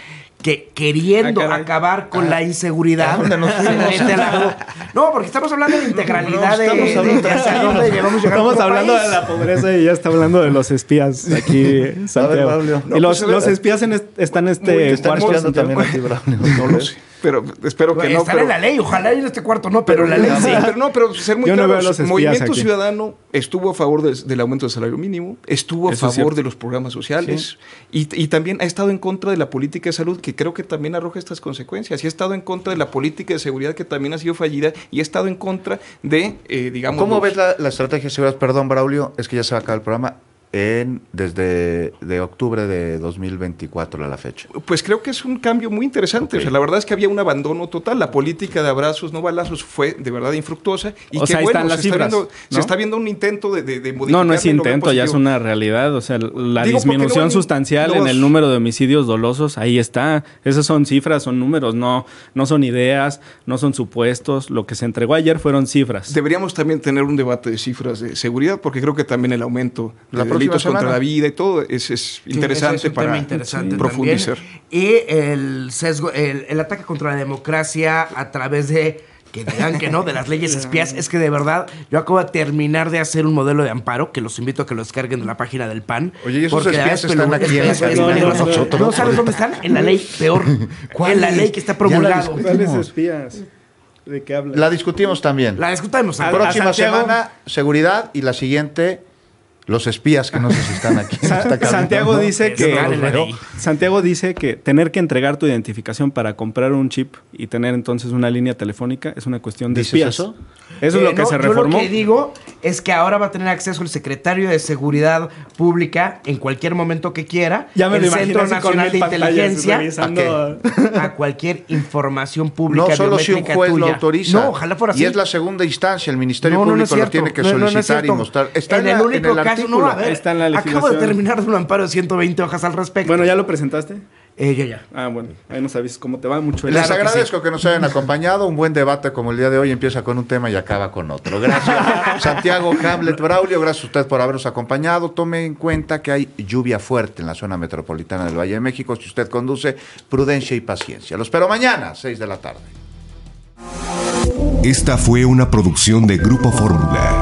que queriendo ah, acabar con ah, la inseguridad ¿a nos se mete a la... No, porque estamos hablando de la integralidad no, no, de, hablando de, de hacia dónde llegamos a Estamos hablando país. de la pobreza y ya está hablando de los espías aquí, Santiago. Ver, no, y los, pues, los espías en est- están en este Muy, cuarto. Están también aquí, Braulio. No lo sé. Pero espero que no. Están pero, en la ley, ojalá en este cuarto no, pero, pero la ley sí. Pero no, pero ser muy Yo claro, no el Movimiento aquí. Ciudadano estuvo a favor de, del aumento del salario mínimo, estuvo a Eso favor de los programas sociales sí. y, y también ha estado en contra de la política de salud, que creo que también arroja estas consecuencias, y ha estado en contra de la política de seguridad, que también ha sido fallida, y ha estado en contra de, eh, digamos... ¿Cómo los... ves la, la estrategia de seguridad? Perdón, Braulio, es que ya se va a acabar el programa. En, desde de octubre de dos mil veinticuatro a la fecha. Pues creo que es un cambio muy interesante. Okay. O sea, la verdad es que había un abandono total. La política de abrazos, no balazos, fue de verdad infructuosa. Y o que sea, bueno, están las se, está cifras, viendo, ¿no? se está viendo un intento de, de, de modificar. No, no es intento, ya es una realidad. O sea, la Digo, disminución no sustancial los... en el número de homicidios dolosos, ahí está. Esas son cifras, son números, no, no son ideas, no son supuestos. Lo que se entregó ayer fueron cifras. Deberíamos también tener un debate de cifras de seguridad, porque creo que también el aumento de la delitos semana. contra la vida y todo es, es interesante sí, es para interesante profundizar. También. Y el sesgo, el, el ataque contra la democracia a través de, que digan que no, de las leyes espías, es que de verdad yo acabo de terminar de hacer un modelo de amparo, que los invito a que lo descarguen de la página del P A N. Oye, ¿y esos espías están aquí en la cabina? ¿No sabes dónde están? En la ley, peor. En la ley que está promulgado. ¿Cuáles espías? ¿De qué hablas? La discutimos también. La discutimos. La próxima semana, seguridad, y la siguiente... Los espías que no sé si están aquí. En esta cabina, Santiago ¿no? dice que Santiago dice que tener que entregar tu identificación para comprar un chip y tener entonces una línea telefónica es una cuestión de espías. ¿Eso? Eso eh, es lo que no, se reformó. Yo lo que digo es que ahora va a tener acceso el secretario de Seguridad Pública en cualquier momento que quiera. Ya me el lo Centro Nacional de Inteligencia revisando... a, a cualquier información pública. No solo si un juez tuya. lo autoriza. No, ojalá fuera así. Y es la segunda instancia. El Ministerio no, no, Público no lo tiene que no, solicitar no, no y mostrar. Está en, en, el la, único en el caso, artículo. no, a ver, Está en la acabo de terminar de un amparo de ciento veinte hojas al respecto. Bueno, ¿ya lo presentaste? Eh, ya, ya. Ah, bueno, ahí nos avisas cómo te va. Mucho. Les claro agradezco que, sí. que nos hayan acompañado. Un buen debate como el día de hoy. Empieza con un tema y acaba con otro. Gracias, Santiago Hamlet Braulio. Gracias a usted por habernos acompañado. Tome en cuenta que hay lluvia fuerte en la zona metropolitana del Valle de México. Si usted conduce, prudencia y paciencia. Lo espero mañana, seis de la tarde. Esta fue una producción de Grupo Fórmula.